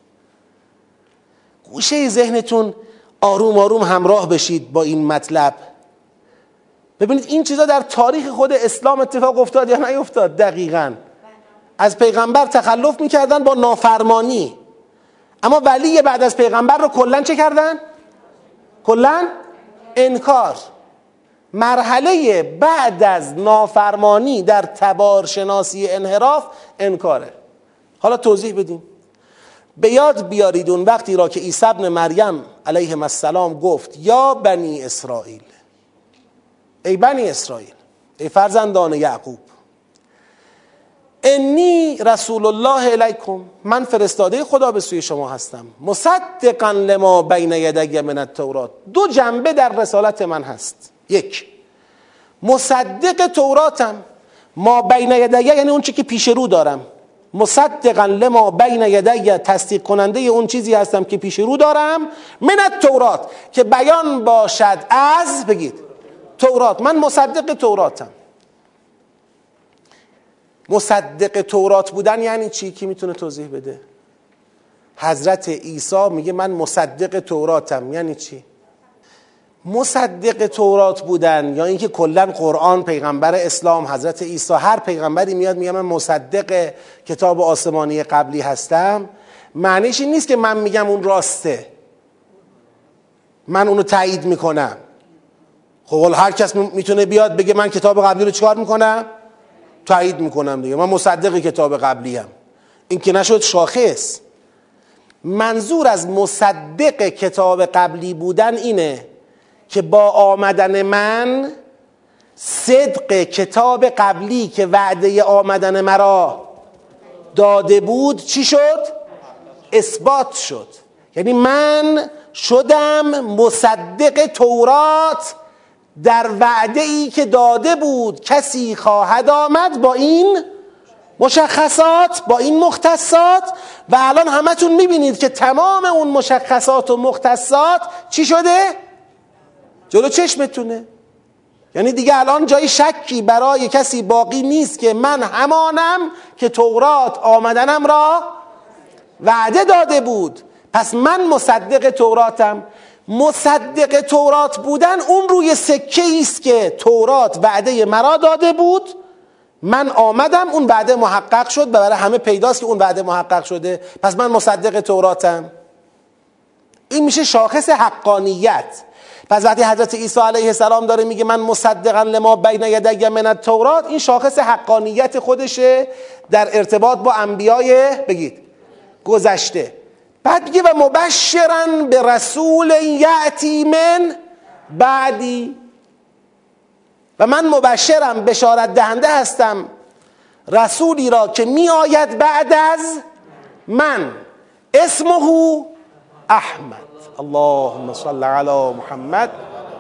گوشه ذهنتون آروم آروم همراه بشید با این مطلب. ببینید این چیزا در تاریخ خود اسلام اتفاق افتاد یا نیفتاد؟ دقیقاً از پیغمبر تخلف میکردن با نافرمانی، اما ولی بعد از پیغمبر رو کلن چه کردن؟ کلن انکار. مرحله بعد از نافرمانی در تبارشناسی انحراف انکاره. حالا توضیح بدیم. به یاد بیارید اون وقتی را که عیسی ابن مریم علیه السلام گفت یا بنی اسرائیل، ای بنی اسرائیل، ای فرزندان یعقوب، انی رسول الله الیکم، من فرستاده خدا به سوی شما هستم، مصدقا لما بین یدی من التورات. دو جنبه در رسالت من هست. یک، مصدق توراتم، ما بین یدی یعنی اون چی که پیش رو دارم، مصدقا لما بین یدی تصدیق کننده اون چیزی هستم که پیش رو دارم، من التورات که بیان باشد از بگید تورات. من مصدق توراتم. مصدق تورات بودن یعنی چی؟ کی میتونه توضیح بده؟ حضرت عیسی میگه من مصدق توراتم، یعنی چی؟ مصدق تورات بودن یا اینکه کلا قرآن، پیغمبر اسلام، حضرت عیسی، هر پیغمبری میاد میگه من مصدق کتاب آسمانی قبلی هستم، معنیش این نیست که من میگم اون راسته، من اونو تایید میکنم. خب هر کس میتونه بیاد بگه من کتاب قبلی رو چیکار میکنم؟ تایید میکنم دیگه، من مصدق کتاب قبلی ام. این که نشد شاخص. منظور از مصدق کتاب قبلی بودن اینه که با آمدن من صدق کتاب قبلی که وعده آمدن مرا داده بود چی شد؟ اثبات شد. یعنی من شدم مصدق تورات در وعده ای که داده بود کسی خواهد آمد با این مشخصات، با این مختصات، و الان همتون میبینید که تمام اون مشخصات و مختصات چی شده؟ جلو چشمتونه. یعنی دیگه الان جای شکی برای کسی باقی نیست که من همانم که تورات آمدنم را وعده داده بود، پس من مصدق توراتم. مصدق تورات بودن اون روی سکه ایست که تورات وعده مرا داده بود، من آمدم، اون وعده محقق شد و برای همه پیداست که اون وعده محقق شده، پس من مصدق توراتم. این میشه شاخص حقانیت. پس وقتی حضرت عیسی علیه السلام داره میگه من مصدقا لما بین یدی من التورات، این شاخص حقانیت خودشه در ارتباط با انبیای بگید گذشته. بعد میگه و مبشرا به رسول یأتی من بعدی، و من مبشرم، بشارت دهنده هستم، رسولی را که می آید بعد از من، اسمه احمد. اللهم صل علی محمد.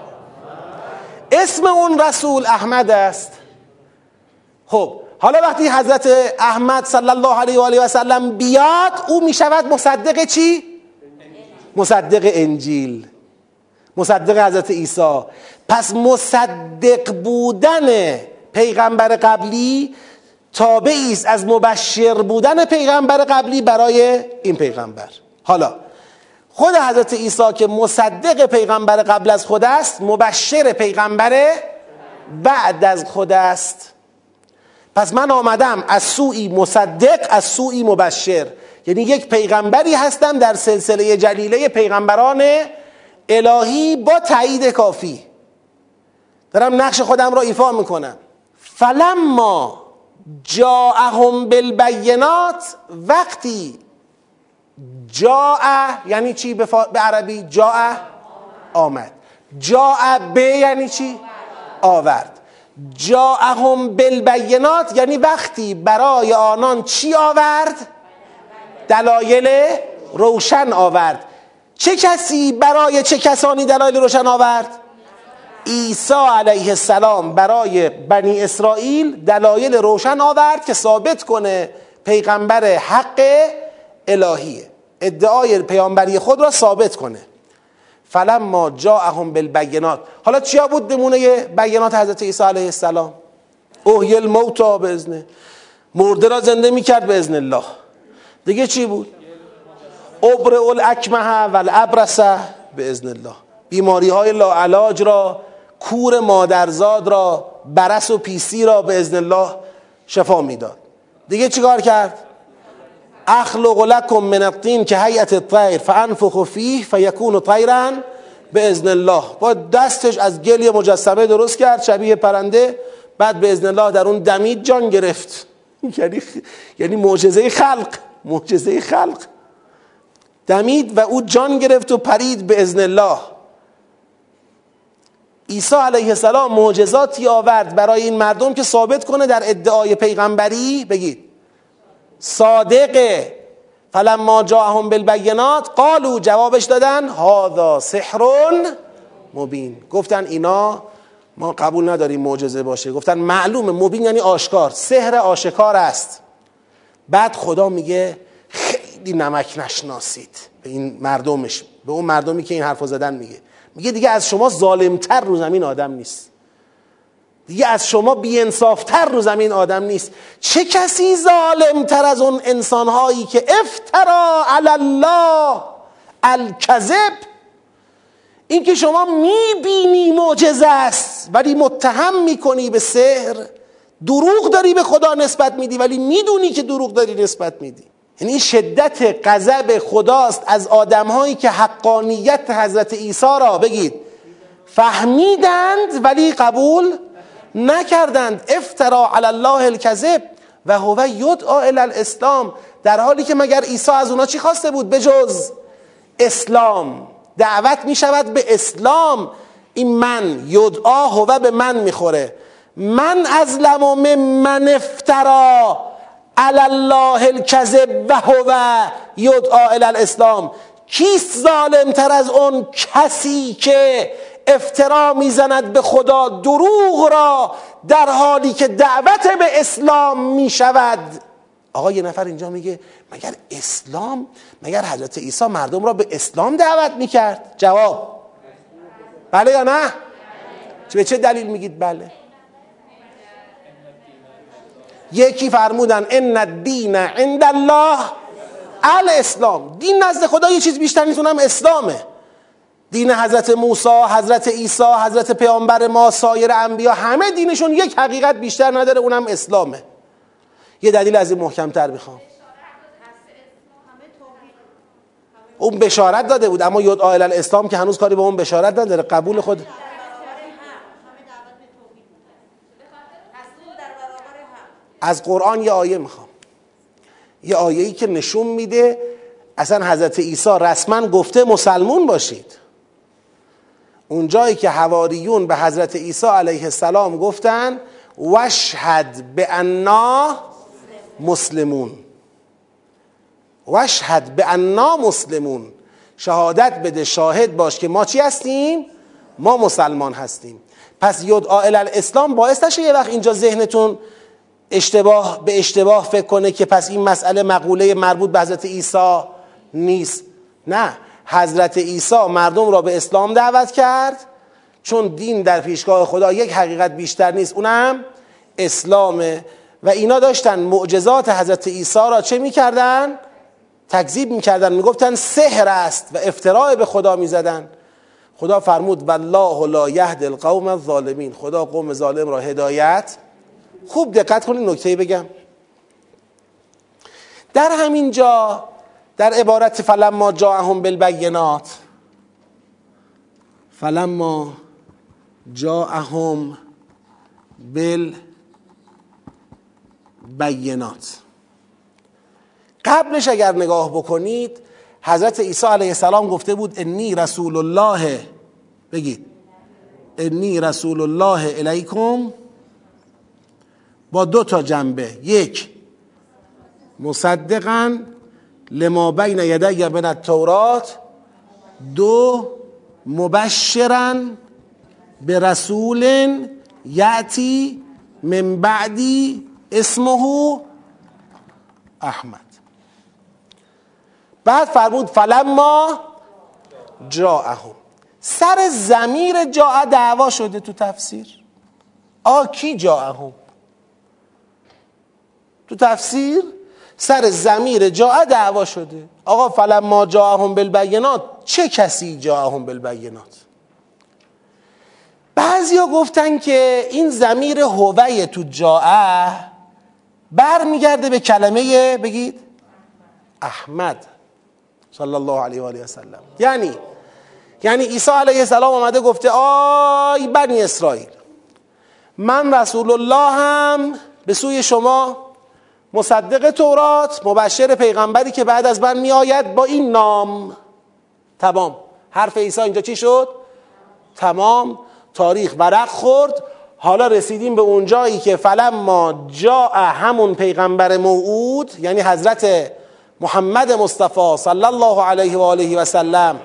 اسم اون رسول احمد است. خب حالا وقتی حضرت احمد صلی الله علیه و آله و سلم بیاد، او می شود مصدق چی؟ مصدق انجیل، مصدق حضرت عیسی. پس مصدق بودن پیغمبر قبلی تابعی است از مبشر بودن پیغمبر قبلی برای این پیغمبر. حالا خود حضرت عیسی که مصدق پیغمبر قبل از خود است، مبشر پیغمبر بعد از خود است. پس من آمدم از سوی مصدق، از سوی مبشر، یعنی یک پیغمبری هستم در سلسله جلیله پیغمبران الهی با تایید کافی. دارم نقش خودم را ایفا میکنم. فلما جاءهم بالبینات، وقتی جاء یعنی چی به عربی؟ جاء آمد، جاء به یعنی چی؟ آورد. جاءهم بالبینات یعنی وقتی برای آنان چی آورد؟ دلایل روشن آورد. چه کسی برای چه کسانی دلایل روشن آورد؟ عیسی علیه السلام برای بنی اسرائیل دلایل روشن آورد که ثابت کنه پیغمبر حق الهیه، ادعای پیامبری خود را ثابت کنه. فلما جاءهم بالبینات، حالا چیا بود نمونه بینات حضرت عیسی علیه السلام؟ احیی الموتی باذنه، مرده را زنده میکرد به اذن الله. دیگه چی بود؟ ابرئ الاکمه والابرص به اذن الله، بیماری های لاعلاج را، کور مادرزاد را، برس و پیسی را به اذن الله شفا میداد. دیگه چیکار کرد؟ اخلق لکم من الطین که هیئت الطیر فانفخ فیه فیکون طیرا به اذن الله. با دستش از گل مجسمه درست کرد شبیه پرنده، بعد به اذن الله در اون دمید، جان گرفت. یعنی معجزه خلق، معجزه خلق. دمید و او جان گرفت و پرید به اذن الله. عیسی علیه السلام معجزاتی آورد برای این مردم که ثابت کنه در ادعای پیغمبری، بگید صادقه. فلما جاءهم بالبینات قالوا، جوابش دادن هذا سحر مبین. گفتن اینا ما قبول نداریم معجزه باشه. گفتن معلومه، مبین یعنی آشکار، سحر آشکار است. بعد خدا میگه خیلی نمک نشناسید به این مردمش، به اون مردمی که این حرفو زدن. میگه دیگه از شما ظالمتر رو زمین آدم نیست، دیگه از شما بی‌انصافتر رو زمین آدم نیست. چه کسی ظالمتر از اون انسانهایی که افترا علی الله الکذب، این که شما میبینی معجزه است ولی متهم میکنی به سحر، دروغ داری به خدا نسبت میدی ولی میدونی که دروغ داری نسبت میدی. یعنی شدت غضب خداست از آدمهایی که حقانیت حضرت عیسی را، بگید، فهمیدند ولی قبول نکردند. افترا علی الله الکذب و هو یدعا الی الاسلام، در حالی که مگر عیسی از اونا چی خواسته بود بجز اسلام؟ دعوت می شود به اسلام. این من یدعا هو به من میخوره. من ازلم ممن افترا علی الله الکذب و هو یدعا الی الاسلام. کیست ظالم تر از اون کسی که افترا میزند به خدا دروغ را در حالی که دعوت به اسلام می شود؟ آقا یه نفر اینجا میگه مگر اسلام، مگر حضرت عیسی مردم را به اسلام دعوت میکرد؟ جواب بله یا نه؟ به چه دلیل میگید بله؟ یکی فرمودن ان الدین عند الله الاسلام، دین نزد خدا یه چیز بیشتر نیست، اونم اسلامه. دین حضرت موسی، حضرت عیسی، حضرت پیامبر ما، سایر انبیا، همه دینشون یک حقیقت بیشتر نداره، اونم اسلامه. یه دلیل از این محکم‌تر میخوام. اون بشارت داده بود، اما یدعا الی الاسلام که هنوز کاری با اون بشارت نداره، قبول خود. از قرآن یه آیه میخوام، یه آیه‌ای که نشون میده اصلا حضرت عیسی رسما گفته مسلمون باشید. اون جایی که حواریون به حضرت عیسی علیه السلام گفتن واشهد بأننا مسلمون، واشهد بأننا مسلمون، شهادت بده، شاهد باش که ما چی هستیم؟ ما مسلمان هستیم. پس یدعا الی الاسلام باعث نشه یه وقت اینجا ذهنتون اشتباه به اشتباه فکر کنه که پس این مسئله مقوله مربوط به حضرت عیسی نیست. نه، حضرت عیسی مردم را به اسلام دعوت کرد، چون دین در پیشگاه خدا یک حقیقت بیشتر نیست، اونم اسلامه. و اینا داشتن معجزات حضرت عیسی را چه میکردن؟ تکذیب میکردن، میگفتن سحر است و افتراء به خدا میزدن. خدا فرمود والله لا یهدی القوم الظالمین، خدا قوم ظالم را هدایت. خوب دقت کنید نکته بگم، در همین جا در عبارت فلما جاءهم بالبینات فلما جاءهم بالبینات. قبلش اگر نگاه بکنید حضرت عیسی علیه السلام گفته بود انی رسول الله، بگید انی رسول الله الیکم، با دو تا جنبه، یک مصدقاً لما بین یدی من التورات، دو مبشراً به رسول یأتی من بعدی اسمه احمد. بعد فرمود فلما جاءهم. سر ضمیر جاء دعوا شده تو تفسیر. کی جاءهم؟ تو تفسیر سر ضمیر جاء دعوا شده. آقا فلما جاءهم بالبینات، چه کسی جاءهم بالبینات؟ بعضیا گفتن که این ضمیر هوی تو جاء بر میگرده به کلمه، بگید احمد صلی الله علیه و آله و سلم. یعنی عیسی علیه السلام آمده گفته آی بنی اسرائیل، من رسول الله هم به سوی شما، مصدق تورات، مبشر پیغمبری که بعد از من می آید با این نام. تمام. حرف عیسی اینجا چی شد؟ تمام. تاریخ ورق خورد. حالا رسیدیم به اون جایی که فلما جاء، همون پیغمبر موعود یعنی حضرت محمد مصطفی صلی الله علیه و آله و سلم،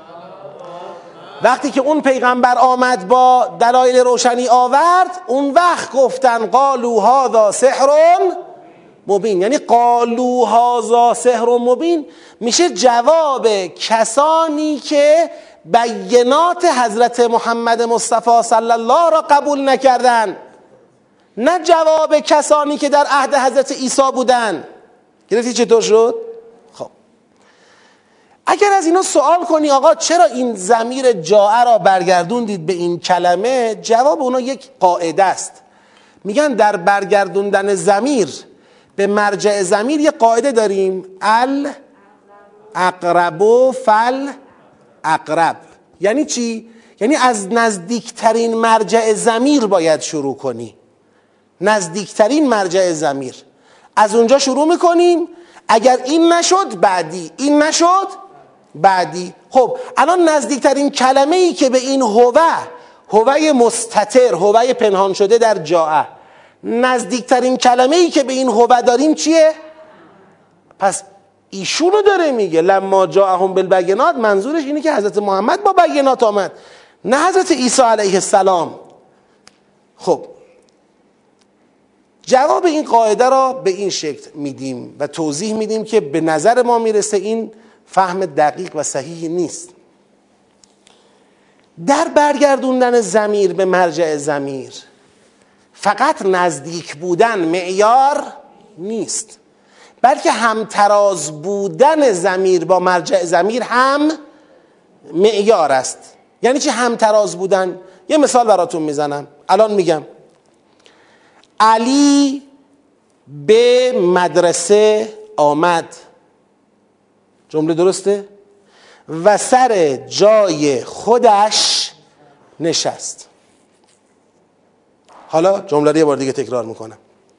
وقتی که اون پیغمبر آمد با دلایل روشنی آورد، اون وقت گفتن قالوا هذا سحر مبین. یعنی قالوا هذا سحر مبین میشه جواب کسانی که بینات حضرت محمد مصطفی صلی الله را قبول نکردن، نه جواب کسانی که در عهد حضرت عیسی بودن. گرفتی چطور شد؟ خب اگر از اینا سوال کنی آقا چرا این ضمیر جاء را برگردوندید به این کلمه، جواب اونا یک قاعده است. میگن در برگردوندن ضمیر به مرجع ضمیر یک قاعده داریم، الاقرب فالاقرب. یعنی چی؟ یعنی از نزدیکترین مرجع ضمیر باید شروع کنی. نزدیکترین مرجع ضمیر، از اونجا شروع میکنیم. اگر این نشد بعدی، این نشد بعدی. خب الان نزدیکترین کلمه ای که به این هوه مستتر، هوه پنهان شده در جاء، نزدیکترین کلمه ای که به این هوه داریم چیه؟ پس ایشونو داره میگه لما جاءهم بالبینات، منظورش اینه که حضرت محمد با بینات آمد، نه حضرت عیسی علیه السلام. خب جواب این قاعده را به این شکل میدیم و توضیح میدیم که به نظر ما میرسه این فهم دقیق و صحیحی نیست. در برگردوندن ضمیر به مرجع ضمیر فقط نزدیک بودن معیار نیست، بلکه همتراز بودن ضمیر با مرجع ضمیر هم معیار است. یعنی چی همتراز بودن؟ یه مثال براتون میزنم. الان میگم علی به مدرسه آمد، جمله درسته؟ و سر جای خودش نشست. حالا جمله رو یه بار دیگه تکرار میکنم.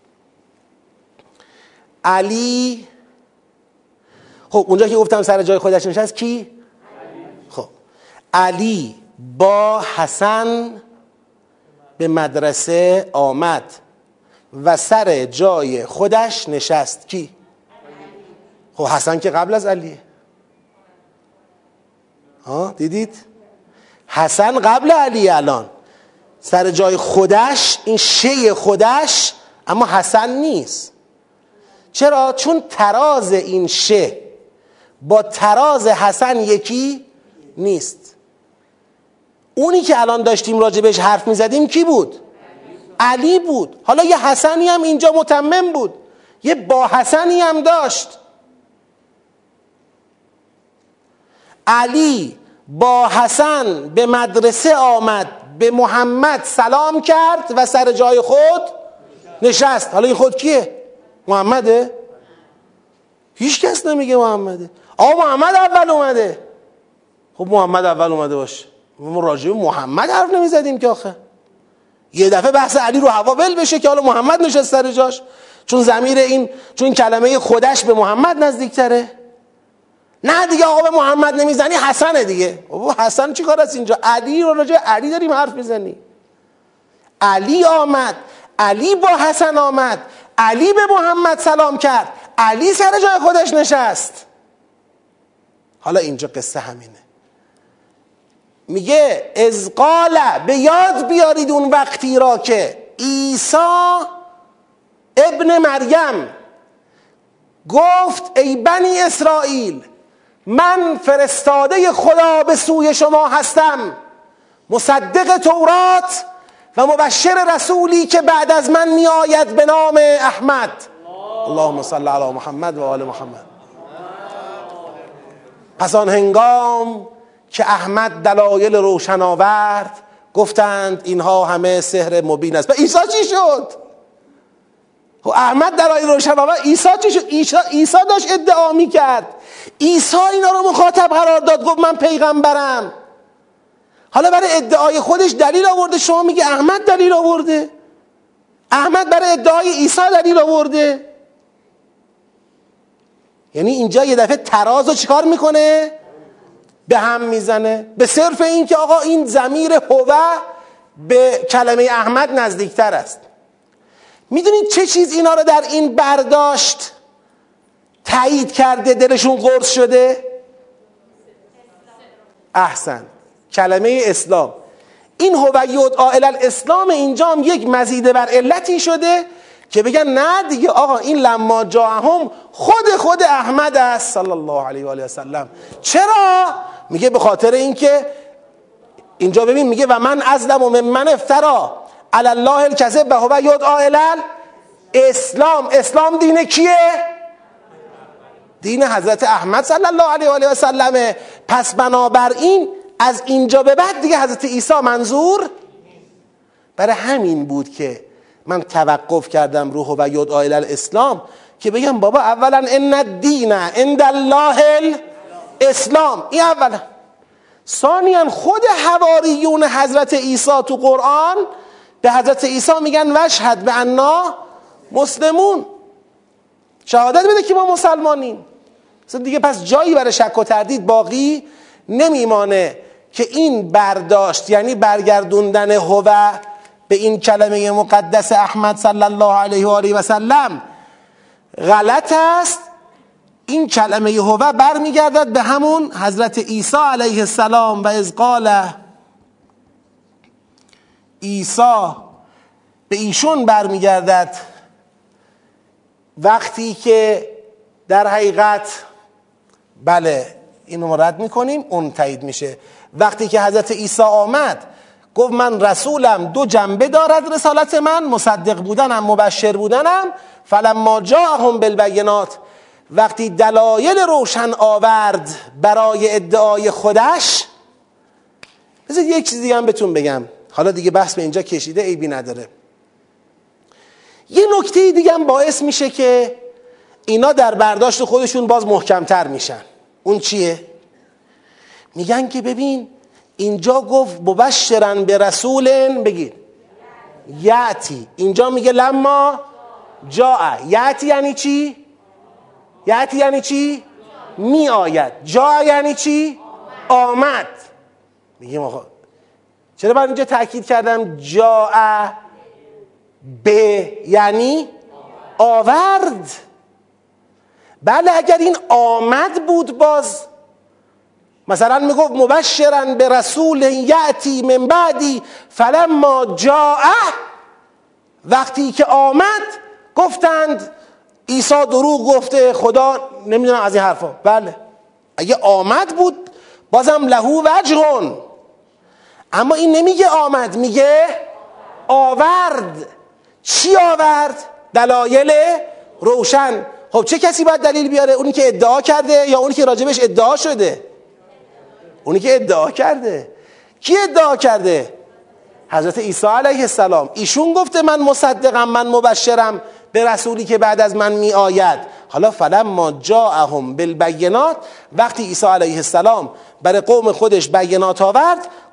علی، خب اونجا که گفتم سر جای خودش نشست کی؟ خب علی با حسن به مدرسه آمد و سر جای خودش نشست کی؟ خب حسن که قبل از علیه. دیدید؟ حسن قبل علیه. الان سر جای خودش، این شی خودش، اما حسن نیست. چرا؟ چون تراز این شه با تراز حسن یکی نیست. اونی که الان داشتیم راجبش حرف میزدیم کی بود؟ علی بود. حالا یه حسنی هم اینجا متمم بود، یه با حسنی هم داشت. علی با حسن به مدرسه آمد، به محمد سلام کرد و سر جای خود نشست. حالا این خود کیه؟ محمده؟ هیچ کس نمیگه محمده. محمد اول اومده. خب محمد اول اومده باشه، ما راجع به محمد حرف نمیزدیم که آخه. یه دفعه بحث علی رو هوا ول بشه که حالا محمد نشست سر جاش، چون کلمه خودش به محمد نزدیکتره. نه دیگه آقا به محمد نمیزنی، حسنه دیگه. بابا حسن چی کار است اینجا؟ علی رو راجع علی داریم حرف میزنی. علی آمد، علی با حسن آمد، علی به محمد سلام کرد، علی سر جای خودش نشست. حالا اینجا قصه همینه. میگه اذ قال، به یاد بیارید اون وقتی را که عیسی ابن مریم گفت ای بنی اسرائیل من فرستاده خدا به سوی شما هستم، مصدق تورات و مبشر رسولی که بعد از من می آید به نام احمد. اللهم صل علی محمد و آل محمد. پس آن هنگام که احمد دلایل روشن آورد گفتند اینها همه سحر مبین است. و عیسی چی شد؟ احمد دلایل روشن آورد، عیسی چی شد؟ عیسی داشت ادعا می کرد، عیسی اینا رو مخاطب قرار داد، گفت من پیغمبرم. حالا برای ادعای خودش دلیل آورده، شما میگه احمد دلیل آورده. احمد برای ادعای عیسی دلیل آورده. یعنی اینجا یه دفعه ترازو چیکار میکنه؟ به هم میزنه، به صرف این که آقا این ضمیر هو به کلمه احمد نزدیکتر است. میدونید چه چیز اینا رو در این برداشت تایید کرده، دلشون قرص شده؟ احسن، کلمه اسلام. این هو یدعا الی الاسلام اینجا هم یک مزید بر علتی شده که بگن نه دیگه آقا این لما جاءهم خود احمد است صلی الله علیه و آله و سلم. چرا؟ میگه به خاطر اینکه اینجا ببین میگه و من ازلم و من افترا علی الله الکذب و هو یدعا الی الاسلام. اسلام دین کیه؟ دین حضرت احمد صلی الله علیه و آله و سلمه. پس بنابراین از اینجا به بعد دیگه حضرت عیسی منظور. برای همین بود که من توقف کردم روح و یدعا الی الاسلام که بگم بابا اولا ان الدین عند الله الاسلام، این اولا. ثانیا خود حواریون حضرت عیسی تو قرآن به حضرت عیسی میگن وشهد به انا مسلمون، شهادت بده که ما مسلمانیم. دیگه پس جایی برای شک و تردید باقی نمیمانه که این برداشت، یعنی برگردوندن هو به این کلمه مقدس احمد صلی الله علیه و آله و سلم غلط است. این کلمه هو برمیگردد به همون حضرت عیسی علیه السلام. و اذ قال، عیسی به ایشون برمیگردد وقتی که در حقیقت، بله اینو ما رد میکنیم، اون تایید میشه. وقتی که حضرت عیسی آمد گفت من رسولم، دو جنبه دارد رسالت من، مصدق بودنم مبشر بودنم. فلما جاءهم بالبینات، وقتی دلایل روشن آورد برای ادعای خودش. بذارید یک چیز دیگه هم بهتون بگم، حالا دیگه بحث به اینجا کشیده عیبی نداره. یه نکته دیگه هم باعث میشه که اینا در برداشت خودشون باز محکمتر میشن. اون چیه؟ میگن که ببین اینجا گفت مبشرا به رسول، بگید یاتی، اینجا میگه لما جاء. یاتی یعنی چی؟ یاتی یعنی چی؟ می آید. جاء یعنی چی؟ آمد. میگیم آقا چرا من اینجا تاکید کردم جاء به یعنی آورد؟ بله اگر این آمد بود باز مثلا میگفت مبشرا به رسول یأتی من بعدی فلما جاء، وقتی که آمد گفتند عیسی دروغ گفته، خدا نمیدونم از این حرفا. بله اگه آمد بود بازم لهو وجهون، اما این نمیگه آمد، میگه آورد. چی آورد؟ دلایل روشن. خب چه کسی باید دلیل بیاره؟ اونی که ادعا کرده یا اونی که راجبش ادعا شده؟ اونی که ادعا کرده. کی ادعا کرده؟ حضرت عیسی علیه السلام. ایشون گفته من مصدقم، من مبشرم به رسولی که بعد از من می آید. حالا فلما جاءهم بالبینات، وقتی عیسی علیه السلام برای قوم خودش بینات آورد،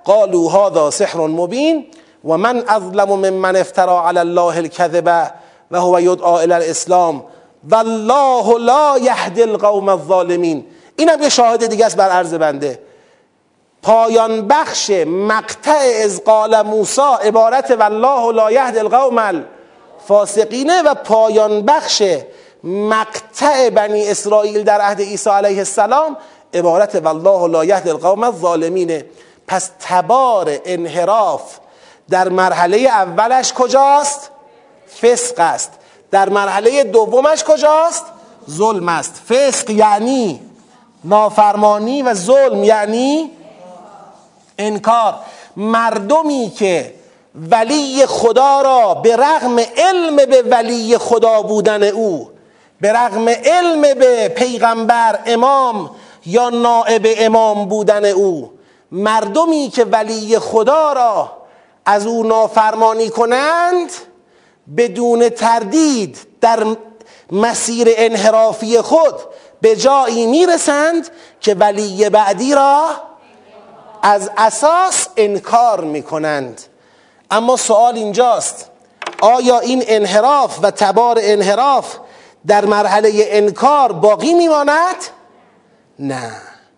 قالوا هذا سحر مبین و من اظلم ممن افترى علی الله الكذب و هو یدعی الی الاسلام والله لا یهدی القوم الظالمین. اینم یه شاهد دیگه است بر عرض بنده. پایان بخش مقطع اذ قال موسی عبارت والله لا یهدی القوم الفاسقینه و پایان بخش مقطع بنی اسرائیل در عهد عیسی علیه السلام عبارت والله لا یهدی القوم الظالمینه. پس تبار انحراف در مرحله اولش کجاست؟ فسق است. در مرحله دومش کجاست؟ ظلم است. فسق یعنی نافرمانی و ظلم یعنی انکار. مردمی که ولی خدا را به رغم علم به ولی خدا بودن او، به رغم علم به پیغمبر، امام یا نائب امام بودن او، مردمی که ولی خدا را از او نافرمانی کنند بدون تردید در مسیر انحرافی خود به جایی میرسند که ولی بعدی را از اساس انکار میکنند. اما سوال اینجاست، آیا این انحراف و تبار انحراف در مرحله انکار باقی میماند؟ نه،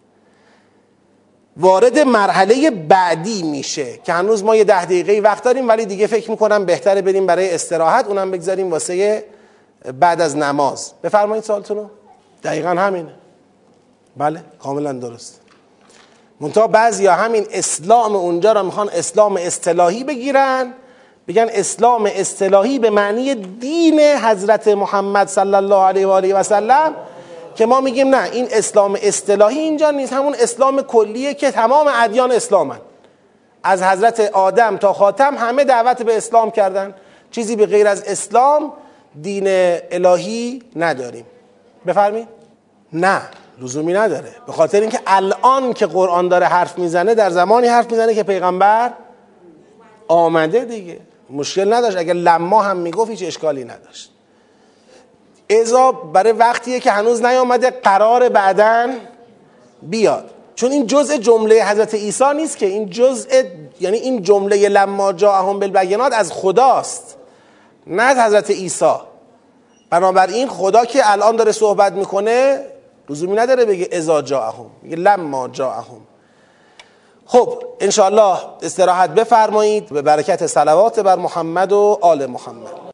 وارد مرحله بعدی میشه که هنوز ما یه 10 دقیقه وقت داریم، ولی دیگه فکر میکنم بهتره بریم برای استراحت، اونم بگذاریم واسه بعد از نماز. بفرمایید سوالتونو. دقیقا همینه. بله کاملا درست. منتها بعضیا همین اسلام اونجا را میخوان اسلام اصطلاحی بگیرن، بگن اسلام اصطلاحی به معنی دین حضرت محمد صلی الله علیه و آله و سلم، که ما میگیم نه، این اسلام اصطلاحی اینجا نیست، همون اسلام کلیه که تمام ادیان اسلامن. از حضرت آدم تا خاتم همه دعوت به اسلام کردن، چیزی به غیر از اسلام دین الهی نداریم. بفرمایید. نه لزومی نداره، به خاطر اینکه الان که قرآن داره حرف میزنه در زمانی حرف میزنه که پیغمبر آمده دیگه، مشکل نداشت. اگر لما هم میگفت هیچ اشکالی نداشت. ازا برای وقتیه که هنوز نیامده، قرار بعدن بیاد، چون این جزء جمله حضرت عیسی نیست که، این جزء، یعنی این جمله لما جاءهم بالبینات از خداست نه از حضرت عیسی. بنابراین خدا که الان داره صحبت میکنه لزومی نداره بگه اذا جاءهم، میگه لما جاءهم. خب انشاءالله استراحت بفرمایید به برکت صلوات بر محمد و آل محمد.